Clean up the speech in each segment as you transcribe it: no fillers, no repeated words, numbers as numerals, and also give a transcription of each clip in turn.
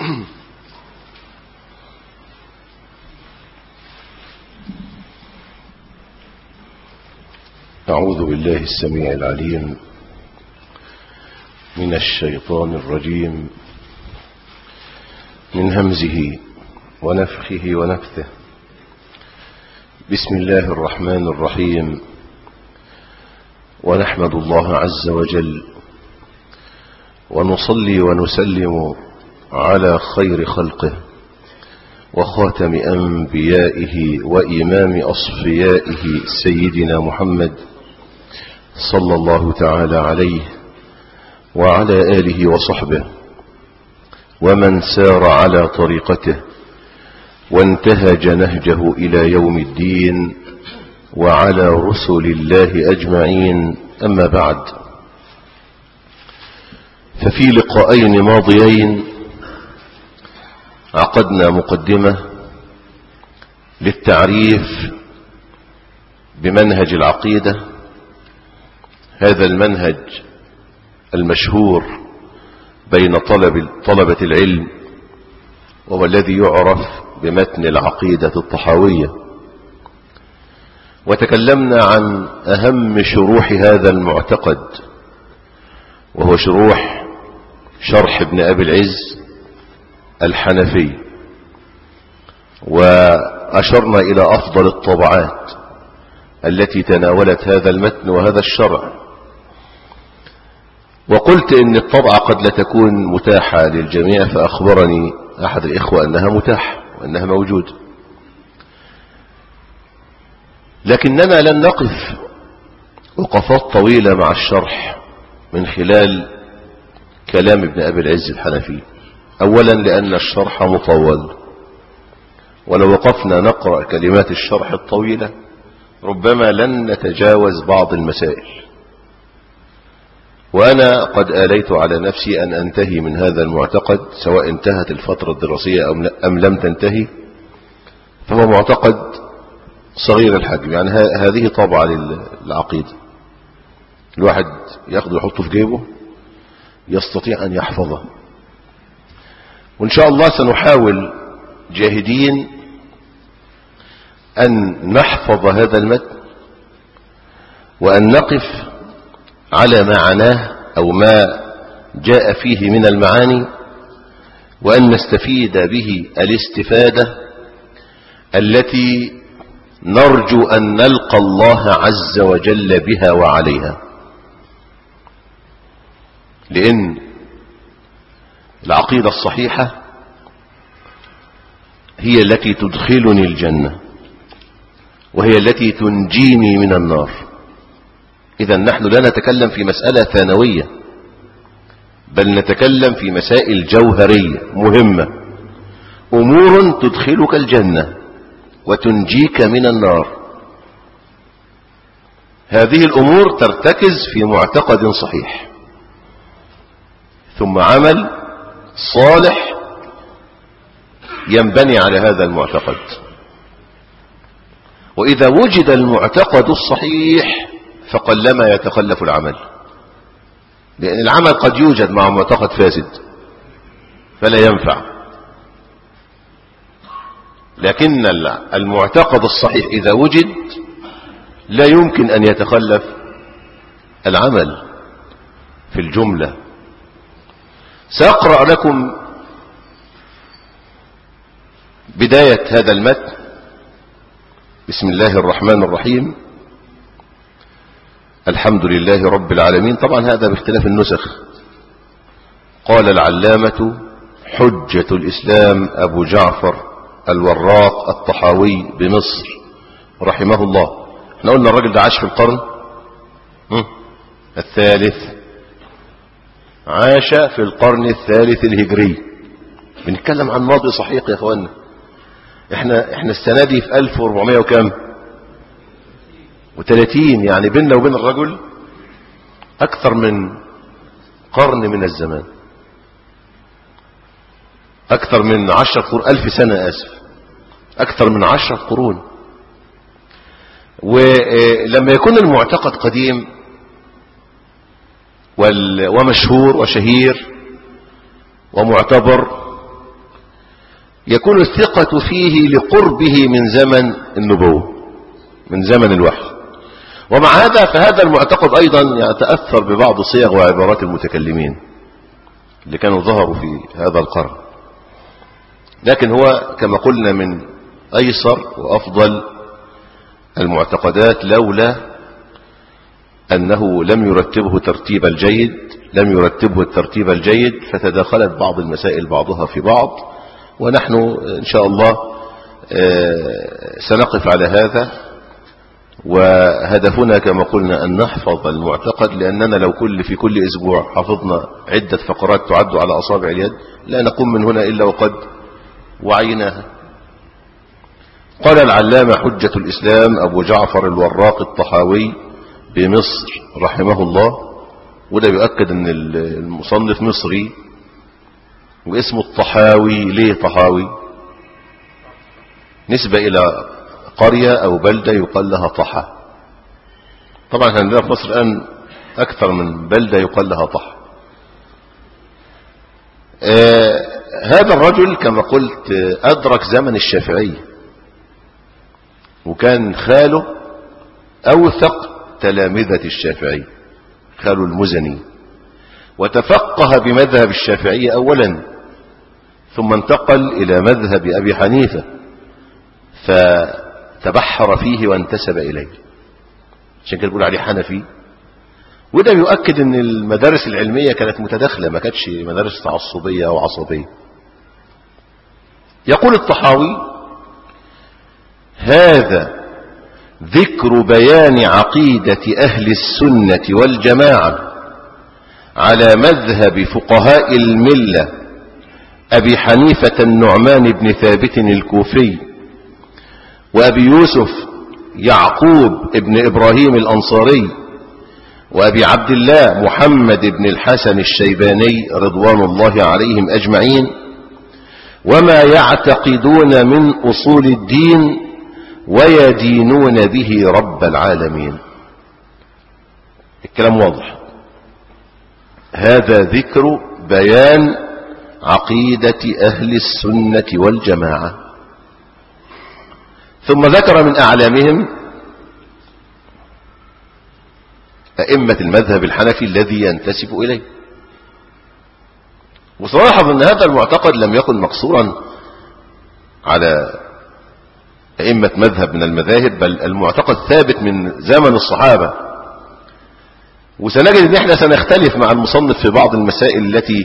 أعوذ بالله السميع العليم من الشيطان الرجيم، من همزه ونفخه ونفثه. بسم الله الرحمن الرحيم. ونحمد الله عز وجل ونصلي ونسلم على خير خلقه وخاتم أنبيائه وإمام أصفيائه سيدنا محمد صلى الله تعالى عليه وعلى آله وصحبه ومن سار على طريقته وانتهج نهجه إلى يوم الدين وعلى رسل الله أجمعين. أما بعد، ففي لقاءين ماضيين عقدنا مقدمة للتعريف بمنهج العقيدة، هذا المنهج المشهور بين طلبة العلم، وهو الذي يعرف بمتن العقيدة الطحاوية. وتكلمنا عن أهم شروح هذا المعتقد، وهو شرح ابن أبي العز الحنفي، وأشرنا إلى أفضل الطبعات التي تناولت هذا المتن وهذا الشرع. وقلت إن الطبعة قد لا تكون متاحة للجميع، فأخبرني أحد الإخوة أنها متاحة وأنها موجودة، لكننا لن نقف وقفات طويلة مع الشرح من خلال كلام ابن أبي العز الحنفي. أولا لأن الشرح مطول، ولو وقفنا نقرأ كلمات الشرح الطويلة ربما لن نتجاوز بعض المسائل، وأنا قد آليت على نفسي أن أنتهي من هذا المعتقد، سواء انتهت الفترة الدراسية أم لم تنتهي، فهو معتقد صغير الحجم. يعني هذه طبعة للعقيدة، الواحد ياخده يحطه في جيبه يستطيع أن يحفظه. وإن شاء الله سنحاول جاهدين أن نحفظ هذا المتن، وأن نقف على معناه أو ما جاء فيه من المعاني، وأن نستفيد به الاستفادة التي نرجو أن نلقى الله عز وجل بها وعليها. لأن العقيدة الصحيحة هي التي تدخلني الجنة، وهي التي تنجيني من النار. إذا نحن لا نتكلم في مسألة ثانوية، بل نتكلم في مسائل جوهرية مهمة، أمور تدخلك الجنة وتنجيك من النار. هذه الأمور ترتكز في معتقد صحيح، ثم عمل صالح ينبني على هذا المعتقد. وإذا وجد المعتقد الصحيح فقلما يتخلف العمل، لأن العمل قد يوجد مع معتقد فاسد فلا ينفع، لكن المعتقد الصحيح إذا وجد لا يمكن أن يتخلف العمل في الجملة. سأقرأ لكم بداية هذا المتن. بسم الله الرحمن الرحيم. الحمد لله رب العالمين. طبعا هذا باختلاف النسخ. قال العلامة حجة الإسلام أبو جعفر الوراق الطحاوي بمصر رحمه الله. احنا قلنا الرجل ده عاش في القرن الثالث، عاش في القرن الثالث الهجري. بنتكلم عن ماضي صحيح يا اخوانا. احنا السنة دي في 1400 وكام و30، يعني بيننا وبين الرجل اكثر من قرن من الزمان، اكثر من 10 قرون، 1000 سنة اسف، اكثر من 10 قرون. ولما يكون المعتقد قديم ومشهور وشهير ومعتبر يكون الثقة فيه لقربه من زمن النبوة، من زمن الوحي. ومع هذا فهذا المعتقد أيضا يتأثر ببعض صيغ وعبارات المتكلمين اللي كانوا ظهروا في هذا القرن، لكن هو كما قلنا من أيسر وأفضل المعتقدات، لولا أنه لم يرتبه الترتيب الجيد فتداخلت بعض المسائل بعضها في بعض. ونحن إن شاء الله سنقف على هذا، وهدفنا كما قلنا أن نحفظ المعتقد، لأننا لو في كل أسبوع حفظنا عدة فقرات تعد على أصابع اليد لا نقوم من هنا إلا وقد وعيناها. قال العلامة حجة الإسلام أبو جعفر الوراق الطحاوي بمصر رحمه الله، وده يؤكد أن المصنف مصري، واسمه الطحاوي. ليه طحاوي؟ نسبة إلى قرية أو بلدة يقال لها طحا. طبعا عندنا في مصر الآن أكثر من بلدة يقال لها طحا. هذا الرجل كما قلت أدرك زمن الشافعي، وكان خاله أوثق تلامذة الشافعي، خاله المزني، وتفقه بمذهب الشافعي أولا، ثم انتقل إلى مذهب أبي حنيفة فتبحر فيه وانتسب إليه، عشان كده بيقول عليه حنفي. وده يؤكد أن المدارس العلمية كانت متداخلة، ما كانتش مدارس تعصبية أو عصبية. يقول الطحاوي: هذا ذكر بيان عقيدة أهل السنة والجماعة على مذهب فقهاء الملة أبي حنيفة النعمان بن ثابت الكوفي، وأبي يوسف يعقوب بن إبراهيم الأنصاري، وأبي عبد الله محمد بن الحسن الشيباني رضوان الله عليهم أجمعين، وما يعتقدون من أصول الدين ويدينون به رب العالمين. الكلام واضح. هذا ذكر بيان عقيدة أهل السنة والجماعة. ثم ذكر من أعلامهم أئمة المذهب الحنفي الذي ينتسب إليه. وسنلاحظ أن هذا المعتقد لم يكن مقصورا على أئمة مذهب من المذاهب، بل المعتقد ثابت من زمن الصحابة. وسنجد أن احنا سنختلف مع المصنف في بعض المسائل التي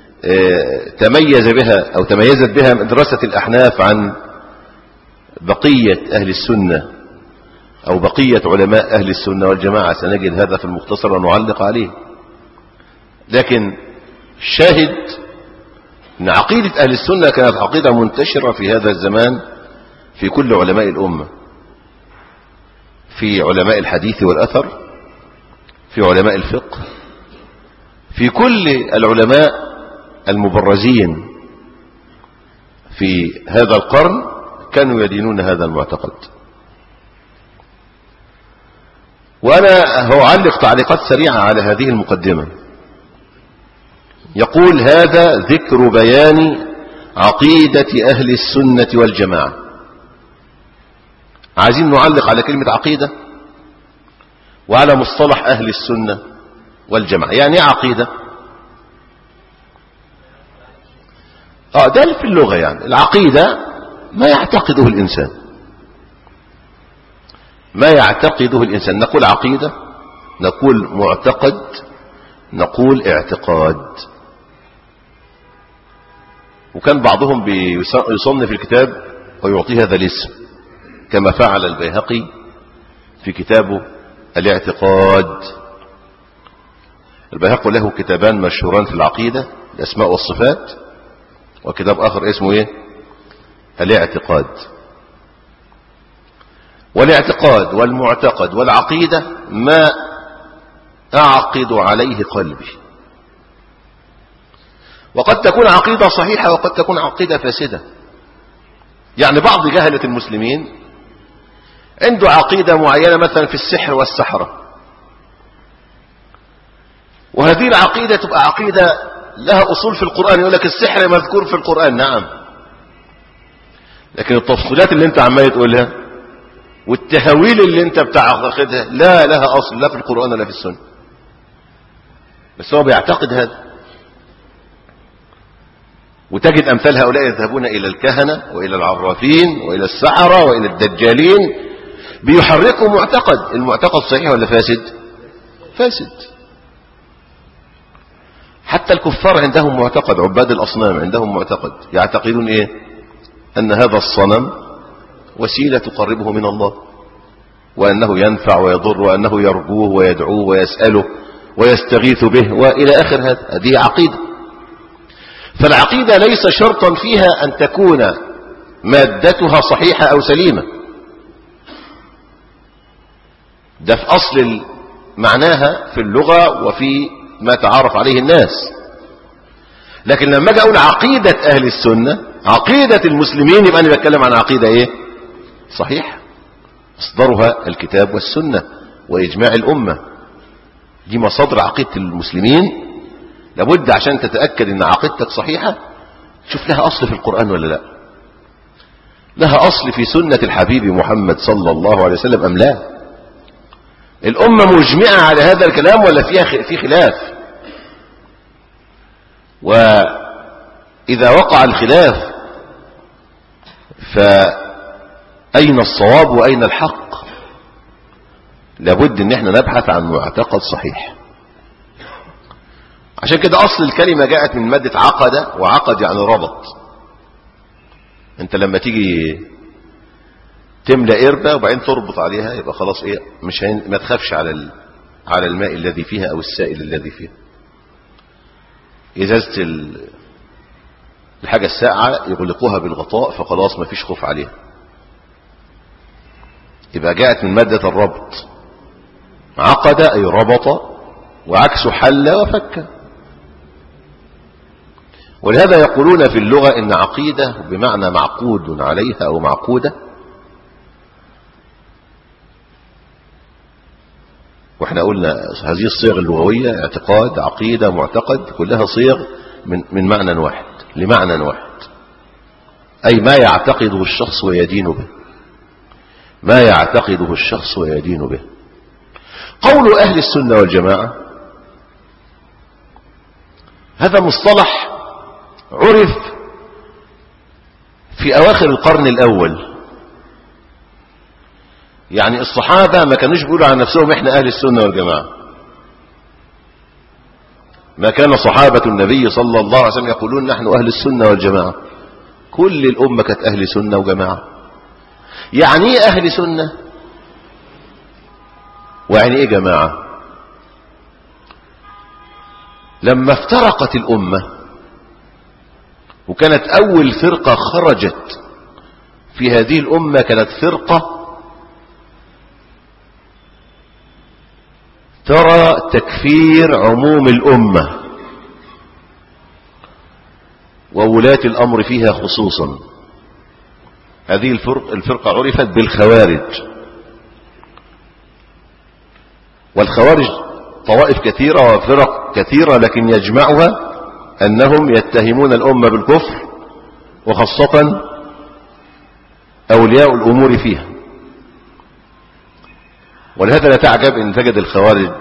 تميزت بها مدرسة الأحناف عن بقية أهل السنة أو بقية علماء أهل السنة والجماعة. سنجد هذا في المختصر ونعلق عليه. لكن شاهد أن عقيدة أهل السنة كانت عقيدة منتشرة في هذا الزمان في كل علماء الأمة، في علماء الحديث والأثر، في علماء الفقه، في كل العلماء المبرزين في هذا القرن كانوا يدينون هذا المعتقد. وأنا أعلق تعليقات سريعة على هذه المقدمة. يقول: هذا ذكر بيان عقيدة أهل السنة والجماعة. عايزين نعلق على كلمة عقيدة وعلى مصطلح أهل السنة والجماعة. يعني ايه عقيدة؟ ده في اللغة. يعني العقيدة ما يعتقده الإنسان، ما يعتقده الإنسان. نقول عقيدة، نقول معتقد، نقول اعتقاد. وكان بعضهم يصنف الكتاب ويعطيه هذا الاسم، كما فعل البيهقي في كتابه الاعتقاد. البيهقي له كتابان مشهوران في العقيدة، الأسماء والصفات، وكتاب آخر اسمه ايه؟ الاعتقاد. والاعتقاد والمعتقد والعقيدة ما أعقد عليه قلبي. وقد تكون عقيدة صحيحة وقد تكون عقيدة فاسدة. يعني بعض جهلة المسلمين عنده عقيدة معينة مثلا في السحر والسحرة، وهذه العقيدة تبقى عقيدة لها أصول في القرآن. يقول لك السحر مذكور في القرآن، نعم، لكن التفصيلات اللي انت عمال تقولها والتهويل اللي انت بتعتقدها لا لها اصل لا في القرآن ولا في السنة، بس هو بيعتقد هذا. وتجد امثال هؤلاء يذهبون الى الكهنة والى العرافين والى السحرة والى الدجالين بيحركوا معتقد. المعتقد صحيح ولا فاسد؟ فاسد. حتى الكفار عندهم معتقد، عباد الاصنام عندهم معتقد، يعتقدون ايه؟ ان هذا الصنم وسيلة تقربه من الله، وانه ينفع ويضر، وانه يرجوه ويدعوه ويسأله ويستغيث به والى اخر هذه عقيدة. فالعقيدة ليس شرطا فيها ان تكون مادتها صحيحة او سليمة، ده في اصل معناها في اللغة وفي ما تعارف عليه الناس. لكن لما اجي اقول عقيدة اهل السنة، عقيدة المسلمين، يبقى انا بتكلم عن عقيدة ايه؟ صحيح، مصدرها الكتاب والسنة واجماع الامة. دي مصادر عقيدة المسلمين. لابد عشان تتأكد ان عقيدتك صحيحة شوف لها اصل في القرآن ولا لا، لها اصل في سنة الحبيب محمد صلى الله عليه وسلم ام لا. الامة مجمعة على هذا الكلام ولا في خلاف؟ واذا وقع الخلاف فاين الصواب واين الحق؟ لابد ان احنا نبحث عن معتقد صحيح. عشان كده اصل الكلمة جاءت من مادة عقد، وعقد يعني ربط. انت لما تيجي تملى قربة وبعدين تربط عليها يبقى خلاص ايه، مش ما تخافش على الماء الذي فيها او السائل الذي فيها. ازازة الحاجة الساقعة يغلقوها بالغطاء فخلاص ما فيش خوف عليها. يبقى جاءت من مادة الربط. عقد اي ربط، وعكس حل وفك. ولهذا يقولون في اللغة ان عقيدة بمعنى معقود عليها او معقودة. واحنا قلنا هذه الصيغ اللغوية اعتقاد، عقيدة، معتقد، كلها صيغ من معنى واحد لمعنى واحد، اي ما يعتقده الشخص ويدين به، ما يعتقده الشخص ويدين به. قول اهل السنة والجماعة هذا مصطلح عرف في اواخر القرن الاول. يعني الصحابة ما كانوش بيقولوا عن نفسهم احنا اهل السنة والجماعة. ما كان صحابة النبي صلى الله عليه وسلم يقولون نحن اهل السنة والجماعة. كل الامة كانت اهل سنة وجماعة. يعني ايه اهل سنة ويعني ايه جماعة؟ لما افترقت الامة وكانت اول فرقة خرجت في هذه الامة كانت فرقة ترى تكفير عموم الأمة وولاة الأمر فيها خصوصا. هذه الفرقة عرفت بالخوارج. والخوارج طوائف كثيرة وفرق كثيرة، لكن يجمعها أنهم يتهمون الأمة بالكفر، وخاصة أولياء الأمور فيها. ولهذا لا تعجب ان تجد الخوارج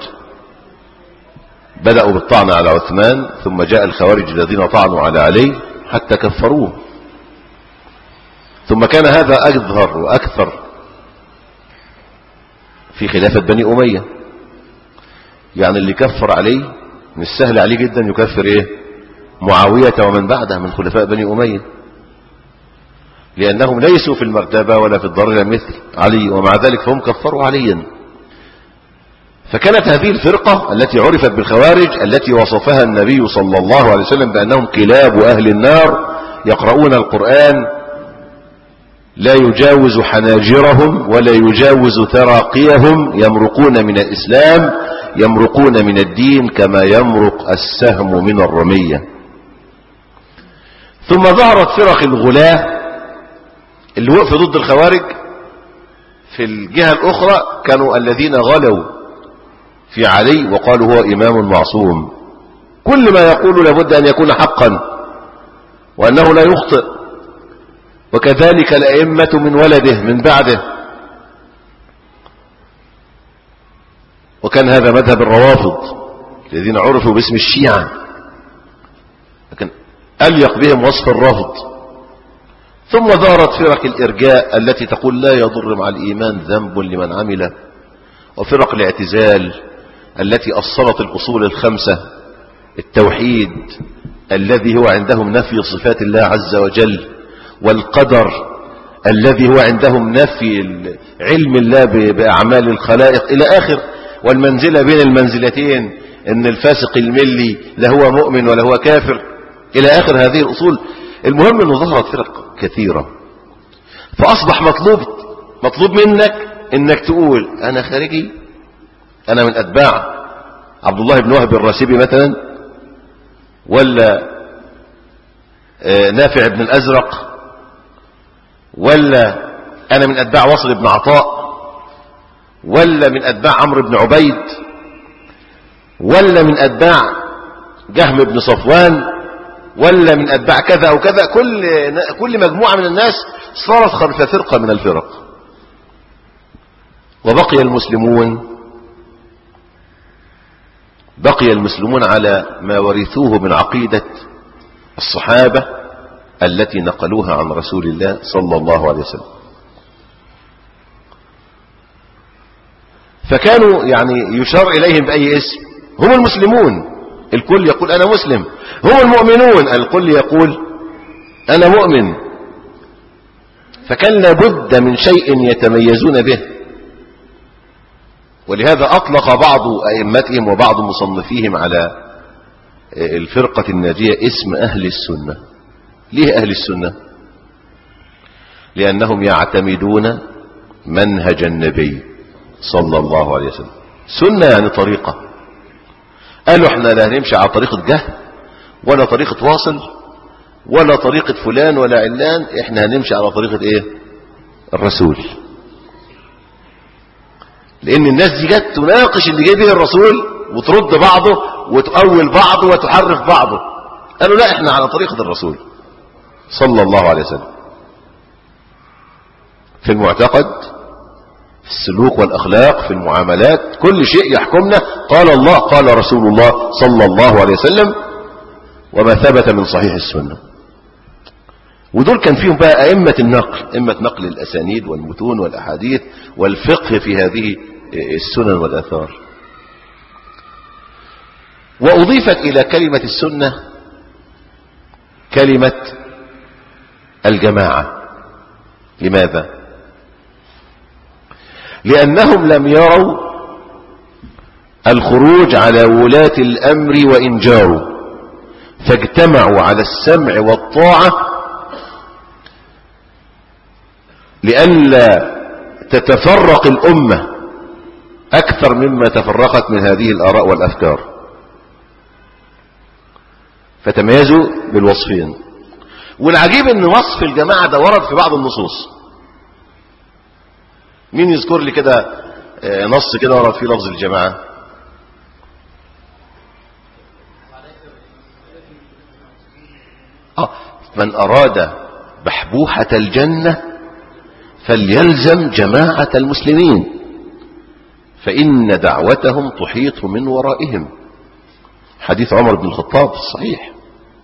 بدأوا بالطعن على عثمان، ثم جاء الخوارج الذين طعنوا على علي حتى كفروه. ثم كان هذا أظهر وأكثر في خلافة بني أمية. يعني اللي كفر علي من السهل عليه جدا يكفر ايه؟ معاوية ومن بعده من خلفاء بني أمية، لأنهم ليسوا في المرتبة ولا في الدرجة مثل علي، ومع ذلك فهم كفروا عليا. فكانت هذه الفرقة التي عرفت بالخوارج التي وصفها النبي صلى الله عليه وسلم بأنهم كلاب أهل النار، يقرؤون القرآن لا يجاوز حناجرهم ولا يجاوز تراقيهم، يمرقون من الإسلام، يمرقون من الدين كما يمرق السهم من الرمية. ثم ظهرت فرق الغلاة اللي وقفوا ضد الخوارج. في الجهة الأخرى كانوا الذين غلوا في علي وقالوا هو إمام معصوم، كل ما يقول لابد أن يكون حقا وأنه لا يخطئ. وكذلك الأئمة من ولده من بعده. وكان هذا مذهب الروافض الذين عرفوا باسم الشيعة، لكن أليق بهم وصف الرافض. ثم ظهرت فرق الإرجاء التي تقول لا يضر مع الإيمان ذنب لمن عمله، وفرق الاعتزال التي أصلت الأصول الخمسة: التوحيد الذي هو عندهم نفي صفات الله عز وجل، والقدر الذي هو عندهم نفي علم الله بأعمال الخلائق إلى آخر، والمنزلة بين المنزلتين ان الفاسق الملي لا هو مؤمن ولا هو كافر إلى آخر هذه الأصول. المهم أنه ظهرت فرق كثيرة، فأصبح مطلوب منك أنك تقول أنا خارجي، أنا من أتباع عبد الله بن وهب الراسبي مثلا، ولا نافع بن الأزرق، ولا أنا من أتباع وصل بن عطاء، ولا من أتباع عمرو بن عبيد، ولا من أتباع جهم بن صفوان، ولا من أتباع كذا أو كذا. كل مجموعة من الناس صارت خلف فرقة من الفرق، وبقي المسلمون على ما ورثوه من عقيدة الصحابة التي نقلوها عن رسول الله صلى الله عليه وسلم. فكانوا يعني يشار إليهم بأي اسم، هم المسلمون، الكل يقول أنا مسلم. هم المؤمنون، الكل يقول أنا مؤمن. فكان لابد من شيء يتميزون به، ولهذا أطلق بعض أئمتهم وبعض مصنفيهم على الفرقة الناجية اسم أهل السنة. ليه أهل السنة؟ لأنهم يعتمدون منهج النبي صلى الله عليه وسلم. سنة يعني طريقة. قالوا احنا لا نمشي على طريقة جهل ولا طريقة واصل ولا طريقة فلان ولا علان، احنا هنمشي على طريقة ايه؟ الرسول. لان الناس دي جت تناقش اللي جاي به الرسول وترد بعضه وتؤول بعضه وتحرف بعضه. قالوا لا، احنا على طريقة الرسول صلى الله عليه وسلم في المعتقد، في السلوك والأخلاق، في المعاملات، كل شيء يحكمنا قال الله قال رسول الله صلى الله عليه وسلم وما ثبت من صحيح السنة. ودول كان فيهم بقى أئمة النقل، أئمة نقل الأسانيد والمتون والأحاديث والفقه في هذه السنن والآثار. وأضيفت إلى كلمة السنة كلمة الجماعة. لماذا؟ لأنهم لم يروا الخروج على ولاة الأمر وإن جاروا، فاجتمعوا على السمع والطاعة لئلا تتفرق الأمة أكثر مما تفرقت من هذه الآراء والأفكار. فتميزوا بالوصفين. والعجيب ان وصف الجماعة ده ورد في بعض النصوص. مين يذكر لي كده نص كده ورد فيه لفظ الجماعة؟ من أراد بحبوحة الجنة فليلزم جماعة المسلمين فإن دعوتهم تحيط من ورائهم. حديث عمر بن الخطاب في الصحيح.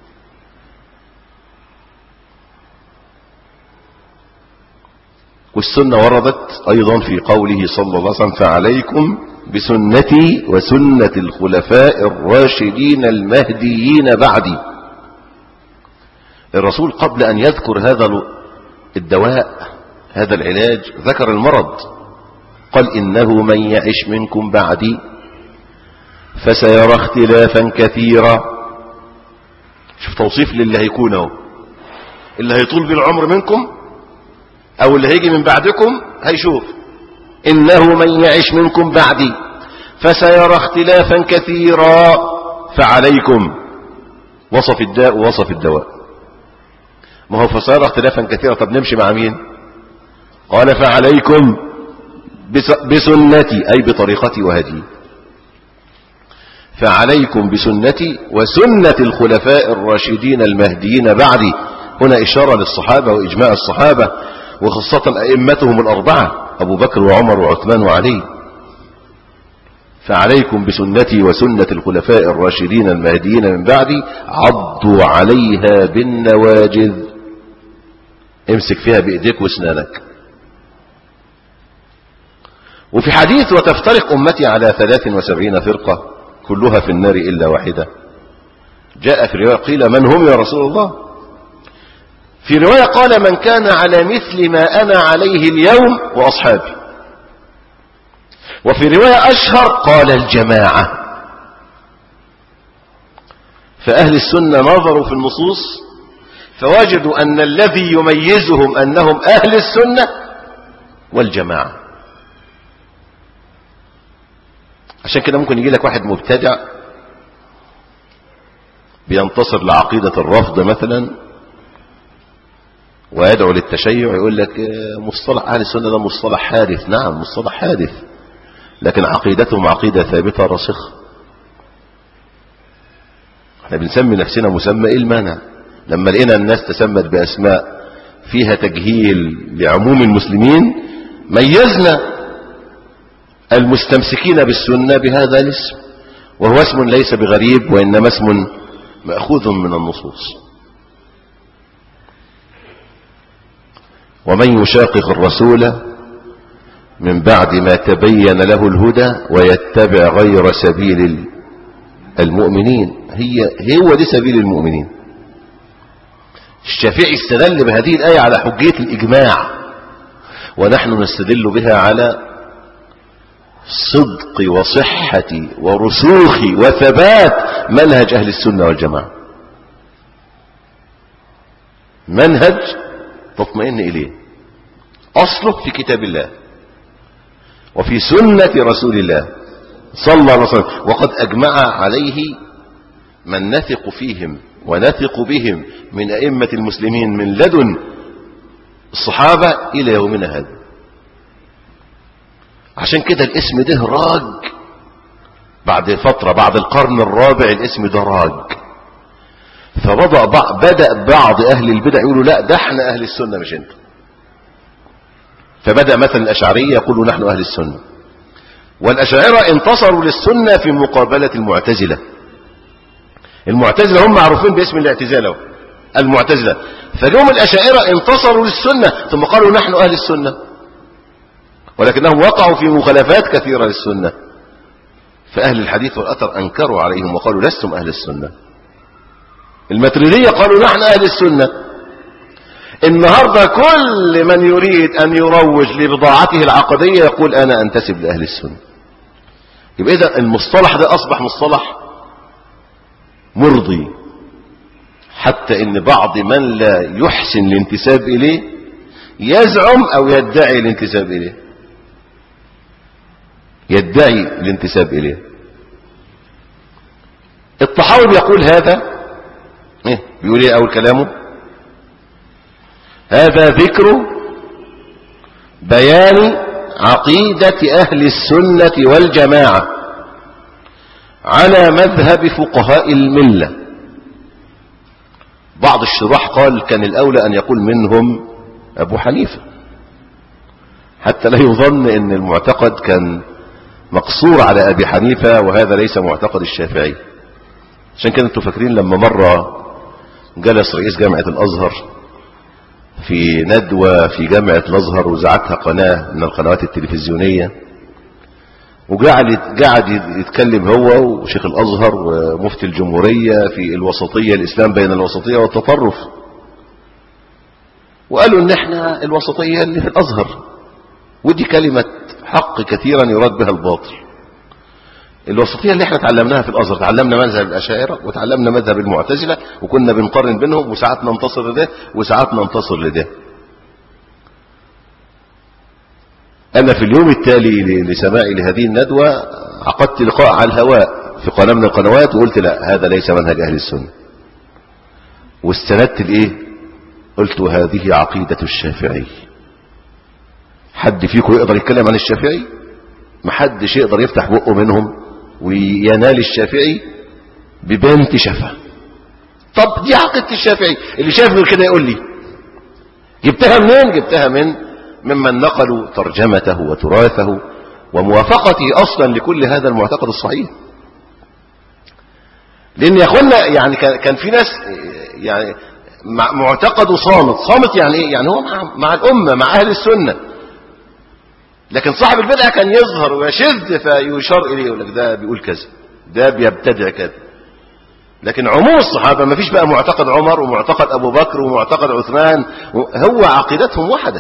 والسنة وردت أيضا في قوله صلى الله عليه وسلم فعليكم بسنتي وسنة الخلفاء الراشدين المهديين بعدي. الرسول قبل أن يذكر هذا الدواء هذا العلاج ذكر المرض، قال إنه من يعش منكم بعدي فسيرى اختلافا كثيرا. شوف توصيف للي هيكونه، اللي هيطول بالعمر منكم او اللي هيجي من بعدكم هيشوف انه من يعش منكم بعدي فسيرى اختلافا كثيرا فعليكم. وصف الداء ووصف الدواء. ما هو فسيرى اختلافا كثيرا، طب نمشي مع مين؟ قال فعليكم بسنتي أي بطريقتي وهدي. فعليكم بسنتي وسنة الخلفاء الراشدين المهديين بعدي هنا إشارة للصحابة وإجماع الصحابة وخاصة أئمتهم الأربعة أبو بكر وعمر وعثمان وعلي. فعليكم بسنتي وسنة الخلفاء الراشدين المهديين من بعدي عضوا عليها بالنواجذ، امسك فيها بإيديك واسنانك. وفي حديث وتفترق أمتي على 73 فرقة كلها في النار إلا واحدة، جاء في رواية قيل من هم يا رسول الله؟ في رواية قال من كان على مثل ما أنا عليه اليوم وأصحابي. وفي رواية أشهر قال الجماعة. فأهل السنة نظروا في النصوص فوجدوا أن الذي يميزهم أنهم أهل السنة والجماعة. عشان كده ممكن يجي لك واحد مبتدع بينتصر لعقيدة الرفض مثلا ويدعو للتشيع، يقول لك مصطلح أهل السنة ده مصطلح حادث. نعم مصطلح حادث، لكن عقيدتهم عقيدة ثابتة راسخة. احنا بنسمي نفسنا مسمى، ايه المانع؟ لما لقينا الناس تسمت بأسماء فيها تجهيل لعموم المسلمين ميزنا المستمسكين بالسنة بهذا الاسم، وهو اسم ليس بغريب وإنما اسم مأخوذ من النصوص. ومن يشاقق الرسول من بعد ما تبين له الهدى ويتبع غير سبيل المؤمنين، هو دي سبيل المؤمنين. الشافعي استدل بهذه الآية على حجية الإجماع، ونحن نستدل بها على صدق وصحة ورسوخ وثبات منهج أهل السنة والجماعة، منهج تطمئن إليه، أصله في كتاب الله وفي سنة رسول الله صلى الله عليه وسلم، وقد أجمع عليه من نثق فيهم ونثق بهم من أئمة المسلمين من لدن الصحابة إلى يومنا هذا. عشان كده الاسم ده راج بعد فترة، بعد القرن الرابع الاسم ده راج. فبدأ بعض أهل البدع يقولوا لا ده احنا أهل السنة مش انتم. فبدأ مثلا الأشعرية يقولوا نحن أهل السنة، والأشاعرة انتصروا للسنة في مقابلة المعتزلة. المعتزلة هم معروفين باسم الاعتزال المعتزلة، فاليوم الأشاعرة انتصروا للسنة ثم قالوا نحن أهل السنة، ولكنهم وقعوا في مخالفات كثيرة للسنة. فأهل الحديث والأثر أنكروا عليهم وقالوا لستم أهل السنة. الماتريدية قالوا نحن أهل السنة. النهاردة كل من يريد أن يروج لبضاعته العقدية يقول أنا أنتسب لأهل السنة. يبقى إذا المصطلح ده أصبح مصطلح مرضي، حتى إن بعض من لا يحسن الانتساب إليه يزعم أو يدعي الانتساب إليه، يدعي الانتساب إليه. الطحاوي بيقول هذا بيقول ايه أول كلامه؟ هذا ذكر بيان عقيدة أهل السنة والجماعة على مذهب فقهاء الملة. بعض الشراح قال كان الأولى أن يقول منهم أبو حنيفة، حتى لا يظن أن المعتقد كان مقصور على أبي حنيفة، وهذا ليس معتقد الشافعي. عشان كده انتوا فاكرين لما مرة جلس رئيس جامعة الأزهر في ندوة في جامعة الأزهر وزعتها قناة من القنوات التلفزيونية، وقعد يتكلم هو وشيخ الأزهر ومفتي الجمهورية في الوسطية، الإسلام بين الوسطية والتطرف، وقالوا ان احنا الوسطية اللي في الأزهر، ودي كلمة حق كثيرا يراد بها الباطل. الوسطية اللي احنا تعلمناها في الأزهر، تعلمنا مذهب الأشاعرة وتعلمنا مذهب المعتزلة، وكنا بنقارن بينهم وساعات ننتصر لده وساعات ننتصر لده. أنا في اليوم التالي لسماعي لهذه الندوة عقدت لقاء على الهواء في قناة من القنوات وقلت لا هذا ليس منهج أهل السنة، واستندت لإيه؟ قلت هذه عقيدة الشافعي. حد فيكم يقدر يتكلم عن الشافعي؟ محدش يقدر يفتح بقه منهم وينال الشافعي ببنت شفة. طب دي عقيدة الشافعي، اللي شايف غير كده يقول لي. جبتها منين؟ جبتها ممن نقلوا ترجمته وتراثه وموافقته اصلا لكل هذا المعتقد الصحيح. لان يا اخوانا يعني كان في ناس يعني معتقده صامت يعني ايه؟ يعني هو مع الامه، مع اهل السنه، لكن صاحب البدعه كان يظهر ويشذ فيشار اليه، يقول لك ده بيقول كذا، ده بيبتدع كذا. لكن عموم الصحابه ما فيش بقى معتقد عمر ومعتقد ابو بكر ومعتقد عثمان، هو عقيدتهم واحده.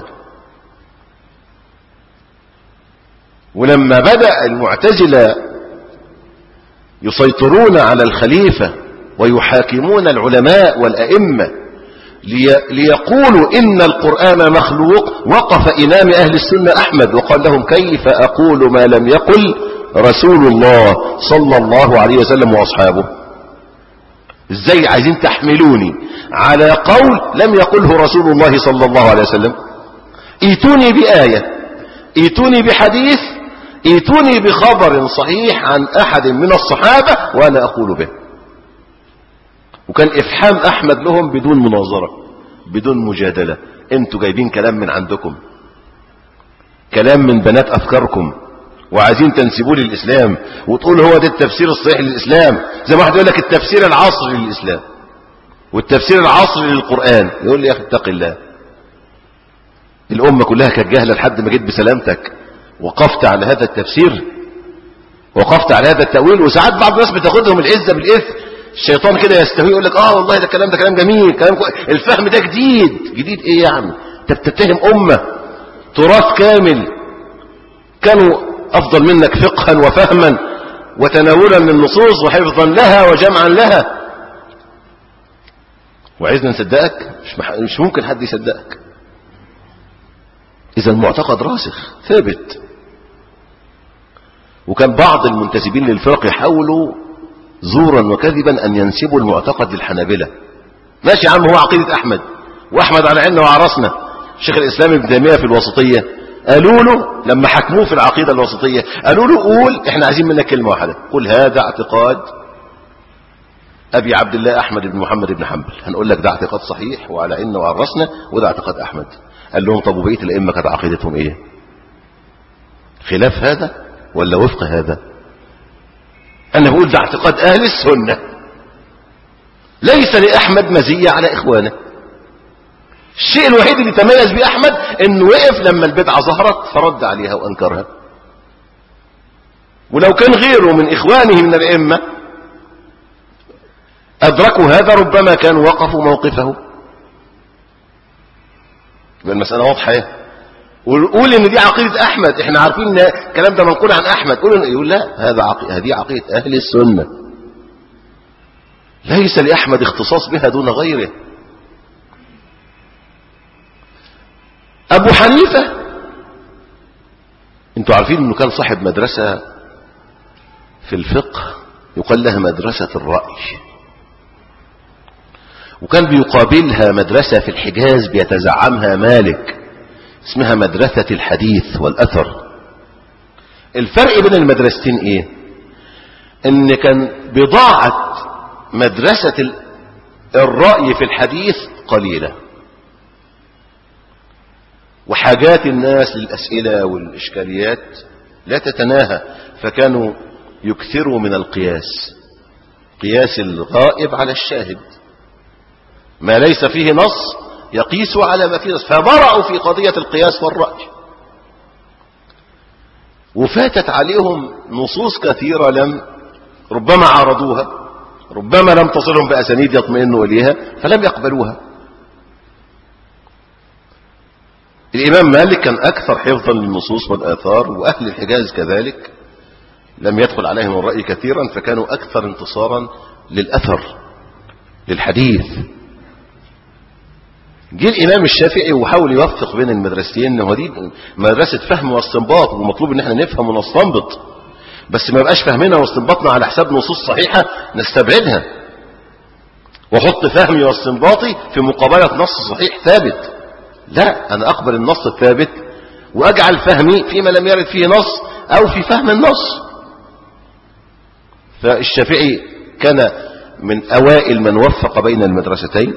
ولما بدأ المعتزلة يسيطرون على الخليفة ويحاكمون العلماء والأئمة ليقولوا إن القرآن مخلوق، وقف إمام أهل السنة أحمد وقال لهم: كيف أقول ما لم يقل رسول الله صلى الله عليه وسلم وأصحابه؟ إزاي عايزين تحملوني على قول لم يقله رسول الله صلى الله عليه وسلم؟ ايتوني بآية، ايتوني بحديث، ايتوني بخبر صحيح عن أحد من الصحابة وأنا أقول به. وكان إفحام أحمد لهم بدون مناظرة، بدون مجادلة. انتوا جايبين كلام من عندكم، كلام من بنات أفكاركم، وعايزين تنسبوه للإسلام وتقول هو ده التفسير الصحيح للإسلام. زي ما واحد يقول لك التفسير العصري للإسلام والتفسير العصري للقرآن. يقول لي يا أخي اتق الله، الأمة كلها كانت جاهلة لحد ما جيت بسلامتك وقفت على هذا التفسير، وقفت على هذا التأويل. وساعات بعض الناس بتاخدهم العزة بالإثم، الشيطان كده يستهوي يقول لك والله ده كلام جميل، الفهم ده جديد ايه يعني؟ انت بتتهم أمة تراث كامل، كانوا أفضل منك فقها وفهما وتناولا للنصوص وحفظا لها وجمعا لها، وعايزنا نصدقك؟ مش ممكن حد يصدقك. إذا المعتقد راسخ ثابت. وكان بعض المنتسبين للفرق يحاولوا زورا وكذبا أن ينسبوا المعتقد للحنابلة. ماشي يا عم، هو عقيدة أحمد، وأحمد على عيننا وعرسنا. شيخ الإسلام ابن تيمية في الوسطية قالوا له لما حكموه في العقيدة الوسطية، قالوا له قول احنا عايزين منك كلمة واحدة، قل هذا اعتقاد أبي عبد الله أحمد بن محمد بن حنبل. هنقول لك ده اعتقاد صحيح وعلى عيننا وعرسنا، وده اعتقاد أحمد. قال لهم طب وبقية الأئمة كانت عقيدتهم ايه؟ خلاف هذا ولا وفق هذا؟ أنا بقول ده اعتقاد أهل السنة، ليس لأحمد مزية على إخوانه. الشيء الوحيد اللي تميز به أحمد إنه وقف لما البدعة ظهرت فرد عليها وأنكرها. ولو كان غيره من إخوانه من الأئمة أدركوا هذا ربما كانوا وقفوا موقفه. يبقى المسألة واضحة. وقول ان دي عقيدة احمد، احنا عارفين ان الكلام ده منقول عن احمد، يقول لا، هذه عقيدة اهل السنة، ليس لاحمد اختصاص بها دون غيره. ابو حنيفة انتوا عارفين انه كان صاحب مدرسة في الفقه يقال لها مدرسة الرأي، وكان بيقابلها مدرسة في الحجاز بيتزعمها مالك اسمها مدرسة الحديث والأثر. الفرق بين المدرستين ايه؟ ان كان بضاعة مدرسة الرأي في الحديث قليلة، وحاجات الناس للأسئلة والإشكاليات لا تتناهى، فكانوا يكثروا من القياس، قياس الغائب على الشاهد، ما ليس فيه نص يقيسوا على ما فيه نص، فبرعوا في قضية القياس والرأي. وفاتت عليهم نصوص كثيرة ربما عارضوها، ربما لم تصلهم بأسانيد يطمئنوا إليها فلم يقبلوها. الإمام مالك كان أكثر حفظا للنصوص والآثار، وأهل الحجاز كذلك لم يدخل عليهم الرأي كثيرا، فكانوا أكثر انتصارا للأثر للحديث. جه الإمام الشافعي وحاول يوفق بين المدرستين، انه دي مدرسة فهم واستنباط، ومطلوب ان احنا نفهم ونستنبط، بس ما بقاش فهمنا واستنباطنا على حساب نصوص صحيحة نستبعدها، وحط فهمي واستنباطي في مقابلة نص صحيح ثابت. لا، انا اقبل النص الثابت واجعل فهمي فيما لم يرد فيه نص او في فهم النص. فالشافعي كان من أوائل من وفق بين المدرستين.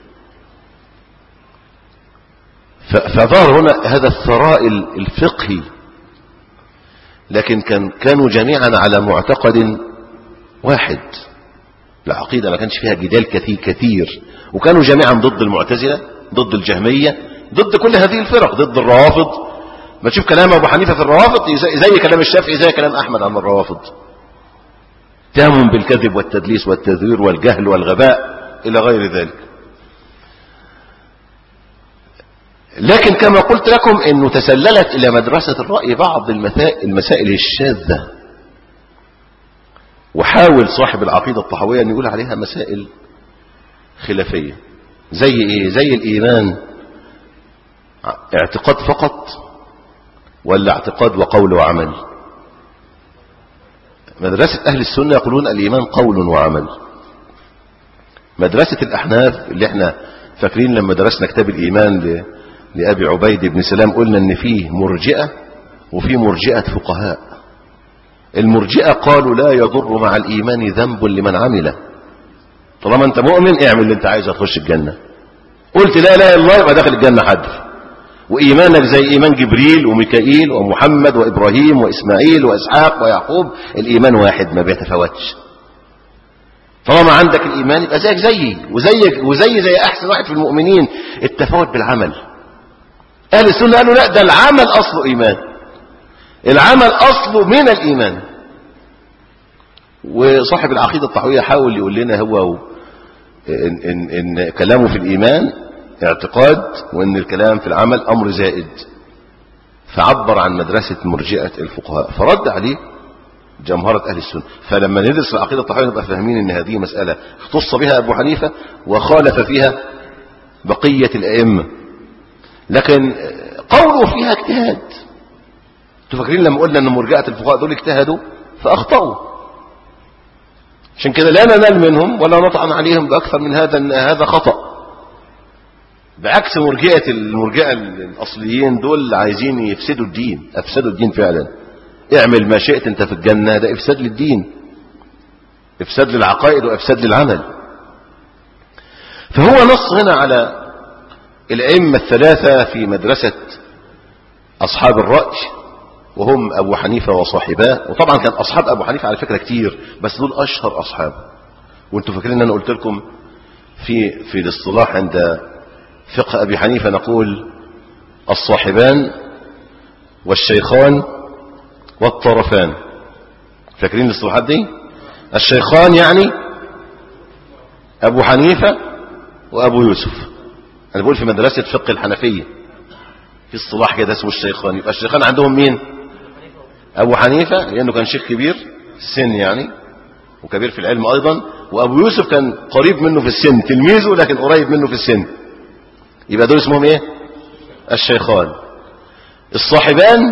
فظهر هنا هذا الثراء الفقهي، لكن كانوا جميعا على معتقد واحد. العقيدة ما كانش فيها جدال كثير، وكانوا جميعا ضد المعتزلة، ضد الجهمية، ضد كل هذه الفرق، ضد الروافض. ما تشوف كلام أبو حنيفة في الروافض زي كلام الشافعي، زي كلام أحمد عن الروافض، تهم بالكذب والتدليس والتذوير والجهل والغباء إلى غير ذلك. لكن كما قلت لكم أنه تسللت إلى مدرسة الرأي بعض المسائل الشاذة، وحاول صاحب العقيدة الطحاوية أن يقول عليها مسائل خلافية. زي إيه؟ زي الإيمان اعتقاد فقط ولا اعتقاد وقول وعمل؟ مدرسة أهل السنة يقولون الإيمان قول وعمل. مدرسة الأحناف اللي احنا فاكرين لما درسنا كتاب الإيمان لأبي عبيد بن سلام قلنا ان فيه مرجئة وفيه مرجئة فقهاء. المرجئة قالوا لا يضر مع الإيمان ذنب لمن عمله، طالما انت مؤمن اعمل اللي انت عايزه تخش الجنة. قلت لا لا الله يبقى داخل الجنة حد، وإيمانك زي إيمان جبريل وميكائيل ومحمد وإبراهيم وإسماعيل وإسحاق ويعقوب، الإيمان واحد ما بيتفاوتش. طالما عندك الإيمان يبقى زيك زيي وزي أحسن واحد في المؤمنين. التفاوت بالعمل. أهل السنة قالوا لا، ده العمل أصله إيمان، العمل أصله من الإيمان. وصاحب العقيدة الطحاوية حاول يقول لنا هو إن كلامه في الإيمان اعتقاد، وإن الكلام في العمل أمر زائد. فعبر عن مدرسة مرجئة الفقهاء، فرد عليه جمهرة أهل السنة. فلما ندرس العقيدة الطحاوية نبقى فاهمين إن هذه مسألة اختص بها أبو حنيفة وخالف فيها بقية الأئمة، لكن قوله فيها اجتهاد. تفكرين لما قلنا أن مرجئة الفقهاء دول اجتهدوا فأخطأوا، عشان كده لا ننال منهم ولا نطعن عليهم بأكثر من هذا، أن هذا خطأ. بعكس المرجئة الأصليين دول عايزين يفسدوا الدين، أفسدوا الدين فعلا. اعمل ما شئت انت في الجنة، ده افساد للدين، افساد للعقائد وافساد للعمل. فهو نص هنا على الأئمة الثلاثة في مدرسة أصحاب الرأي، وهم أبو حنيفة وصاحباه. وطبعا كان أصحاب أبو حنيفة على فكرة كتير، بس دول أشهر أصحاب. وانتم فاكرين ان انا قلت لكم في الاصطلاح عند فقه أبي حنيفة نقول الصاحبان والشيخان والطرفان. فاكرين الاصطلاحات دي؟ الشيخان يعني أبو حنيفة وأبو يوسف. أنا بقول في مدرسة فقه الحنفية في اصطلاح كده اسمه الشيخان. يبقى الشيخان عندهم مين؟ أبو حنيفة لأنه كان شيخ كبير السن يعني، وكبير في العلم أيضا. وأبو يوسف كان قريب منه في السن، تلميذه لكن قريب منه في السن. يبقى دول اسمهم ايه؟ الشيخان. الصاحبان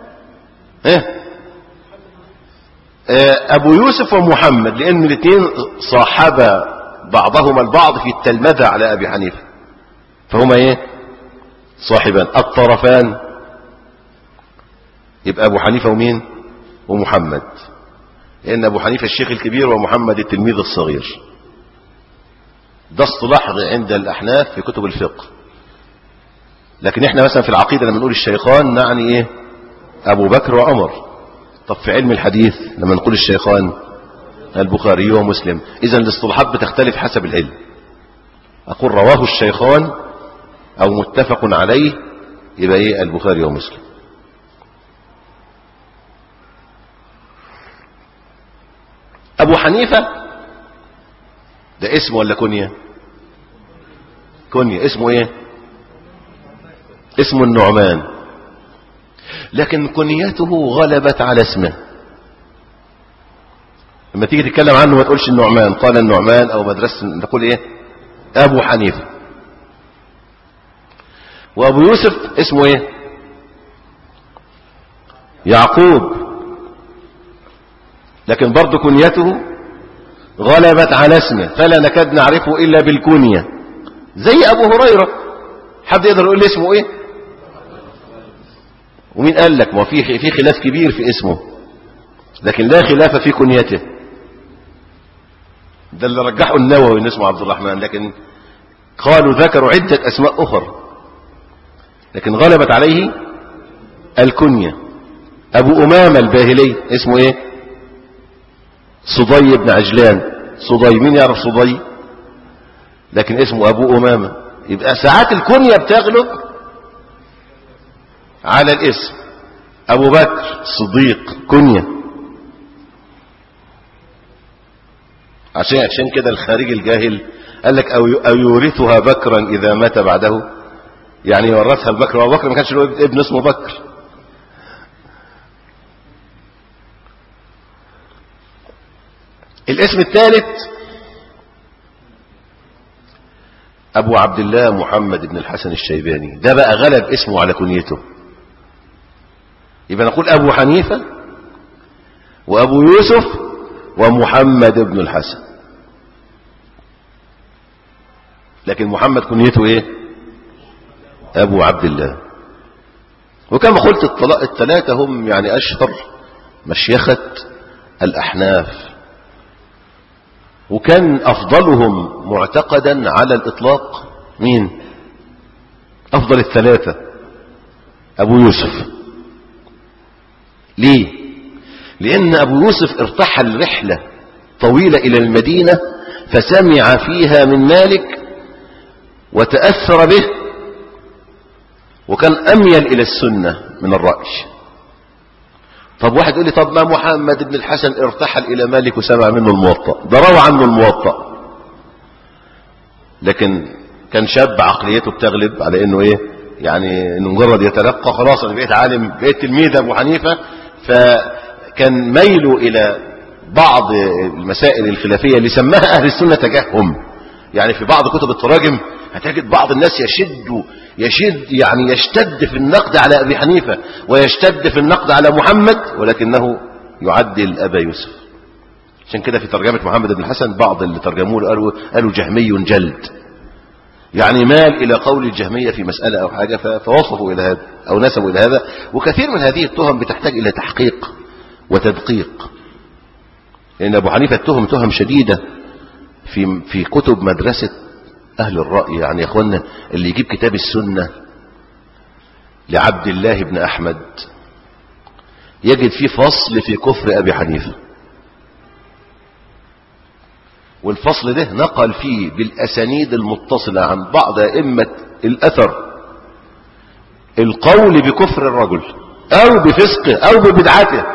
أبو يوسف ومحمد، لأن الاثنين صاحبا بعضهما البعض في التلمذة على أبي حنيفة، فهما ايه؟ صاحبان. الطرفان يبقى أبو حنيفة ومين؟ ومحمد، لأن أبو حنيفة الشيخ الكبير ومحمد التلميذ الصغير. ده اصطلاح عند الأحناف في كتب الفقه. لكن احنا مثلا في العقيدة لما نقول الشيخان نعني ايه؟ أبو بكر وعمر. طب في علم الحديث لما نقول الشيخان البخاري ومسلم. إذن الاصطلاحات بتختلف حسب العلم. أقول رواه الشيخان أو متفق عليه يبقى ايه؟ البخاري ومسلم. أبو حنيفة ده اسمه ولا كنية؟ كنية. اسمه ايه؟ اسمه النعمان، لكن كنيته غلبت على اسمه. لما تيجي تتكلم عنه ما تقولش النعمان، قال النعمان او مدرسة، تقول ايه؟ ابو حنيفة. وابو يوسف اسمه ايه؟ يعقوب، لكن برضه كنيته غلبت على اسمه، فلا نكاد نعرفه الا بالكنية. زي ابو هريرة، حد يقدر يقول لي اسمه ايه؟ ومين قال لك؟ ما في خلاف كبير في اسمه، لكن لا خلاف في كنيته. ده اللي رجحه النووي إن اسمه عبد الرحمن، لكن قالوا ذكروا عدة أسماء أخرى، لكن غلبت عليه الكنية. أبو أمامة الباهلي اسمه إيه؟ صدي بن عجلان. صدي، مين يعرف صدي؟ لكن اسمه أبو أمامة. يبقى ساعات الكنية بتغلب على الاسم. أبو بكر الصديق كنية. عشان كده الخارجي الجاهل قال لك أو يورثها بكرا إذا مات بعده، يعني يورثها البكر، وأبو بكر ما كانش له ابن اسمه بكر. الاسم الثالث أبو عبد الله محمد بن الحسن الشيباني، ده بقى غلب اسمه على كنيته. يبقى نقول أبو حنيفة وأبو يوسف ومحمد بن الحسن، لكن محمد كنيته إيه؟ أبو عبد الله. وكما قلت الثلاثة هم يعني أشهر مشيخة الأحناف، وكان أفضلهم معتقدا على الإطلاق مين؟ أفضل الثلاثة أبو يوسف. ليه؟ لأن أبو يوسف ارتحل رحلة طويلة إلى المدينة فسمع فيها من مالك وتأثر به، وكان أميل إلى السنة من الرأي. طب واحد يقول لي طب ما محمد بن الحسن ارتحل إلى مالك وسمع منه الموطأ، ده روى عنه الموطأ، لكن كان شاب عقليته بتغلب على انه ايه، يعني انه مجرد يتلقى خلاص انا بقيت عالم، بقيت تلميذ ابو حنيفة. فكان ميله الى بعض المسائل الخلافية اللي سماها اهل السنة تجاههم. يعني في بعض كتب التراجم هتجد بعض الناس يشتد في النقد على ابي حنيفة ويشتد في النقد على محمد، ولكنه يعدل ابا يوسف. عشان كده في ترجمة محمد بن الحسن بعض اللي ترجموه قالوا جهمي جلد، يعني مال إلى قول الجهمية في مسألة أو حاجة فوصفوا إلى هذا أو نسبوا إلى هذا. وكثير من هذه التهم بتحتاج إلى تحقيق وتدقيق، لأن أبو حنيفة تهم شديدة في كتب مدرسة أهل الرأي. يعني يا أخوانا اللي يجيب كتاب السنة لعبد الله بن أحمد يجد فيه فصل في كفر أبي حنيفة، والفصل ده نقل فيه بالأسانيد المتصلة عن بعض أئمة الأثر القول بكفر الرجل أو بفسقه أو ببدعته.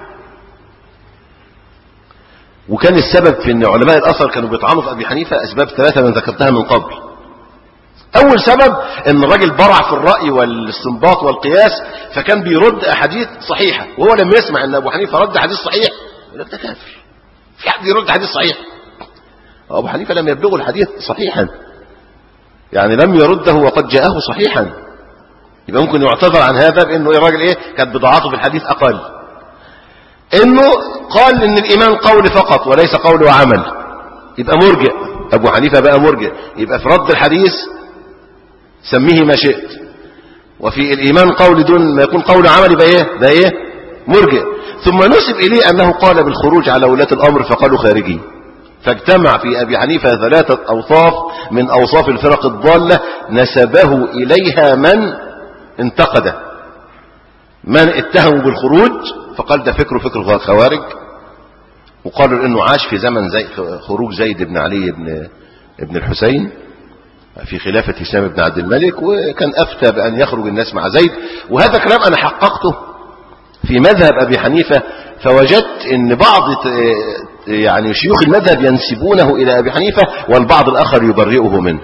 وكان السبب في أن علماء الأثر كانوا بيطعنوا في أبي حنيفة أسباب ثلاثة من ذكرتها من قبل. أول سبب أن الرجل برع في الرأي والاستنباط والقياس، فكان بيرد أحاديث صحيحة، وهو لم يسمع أن أبو حنيفة رد حديث صحيح يقول لك ده كافر، في حد يرد حديث صحيح؟ أبو حنيفة لم يبلغه الحديث صحيحا، يعني لم يرده وقد جاءه صحيحا. يبقى ممكن يعتذر عن هذا بأنه الراجل كانت بضاعته في الحديث أقل. إنه قال إن الإيمان قول فقط وليس قول وعمل، يبقى مرجئ. أبو حنيفة بقى مرجئ، يبقى في رد الحديث سميه ما شئت، وفي الإيمان قول دون ما يكون قول عمل يبقى ده مرجئ. ثم نسب إليه أنه قال بالخروج على ولاة الأمر فقالوا خارجي. فاجتمع في أبي حنيفة 3 أوصاف من أوصاف الفرق الضالة نسبه إليها من انتقده. من اتهموا بالخروج فقال ده فكر الخوارج، وقالوا لأنه عاش في زمن خروج زيد بن علي بن الحسين في خلافة هشام بن عبد الملك، وكان أفتى بأن يخرج الناس مع زيد. وهذا كلام أنا حققته في مذهب أبي حنيفة، فوجدت أن بعض يعني شيوخ المذهب ينسبونه إلى أبي حنيفة والبعض الآخر يبرئه منه.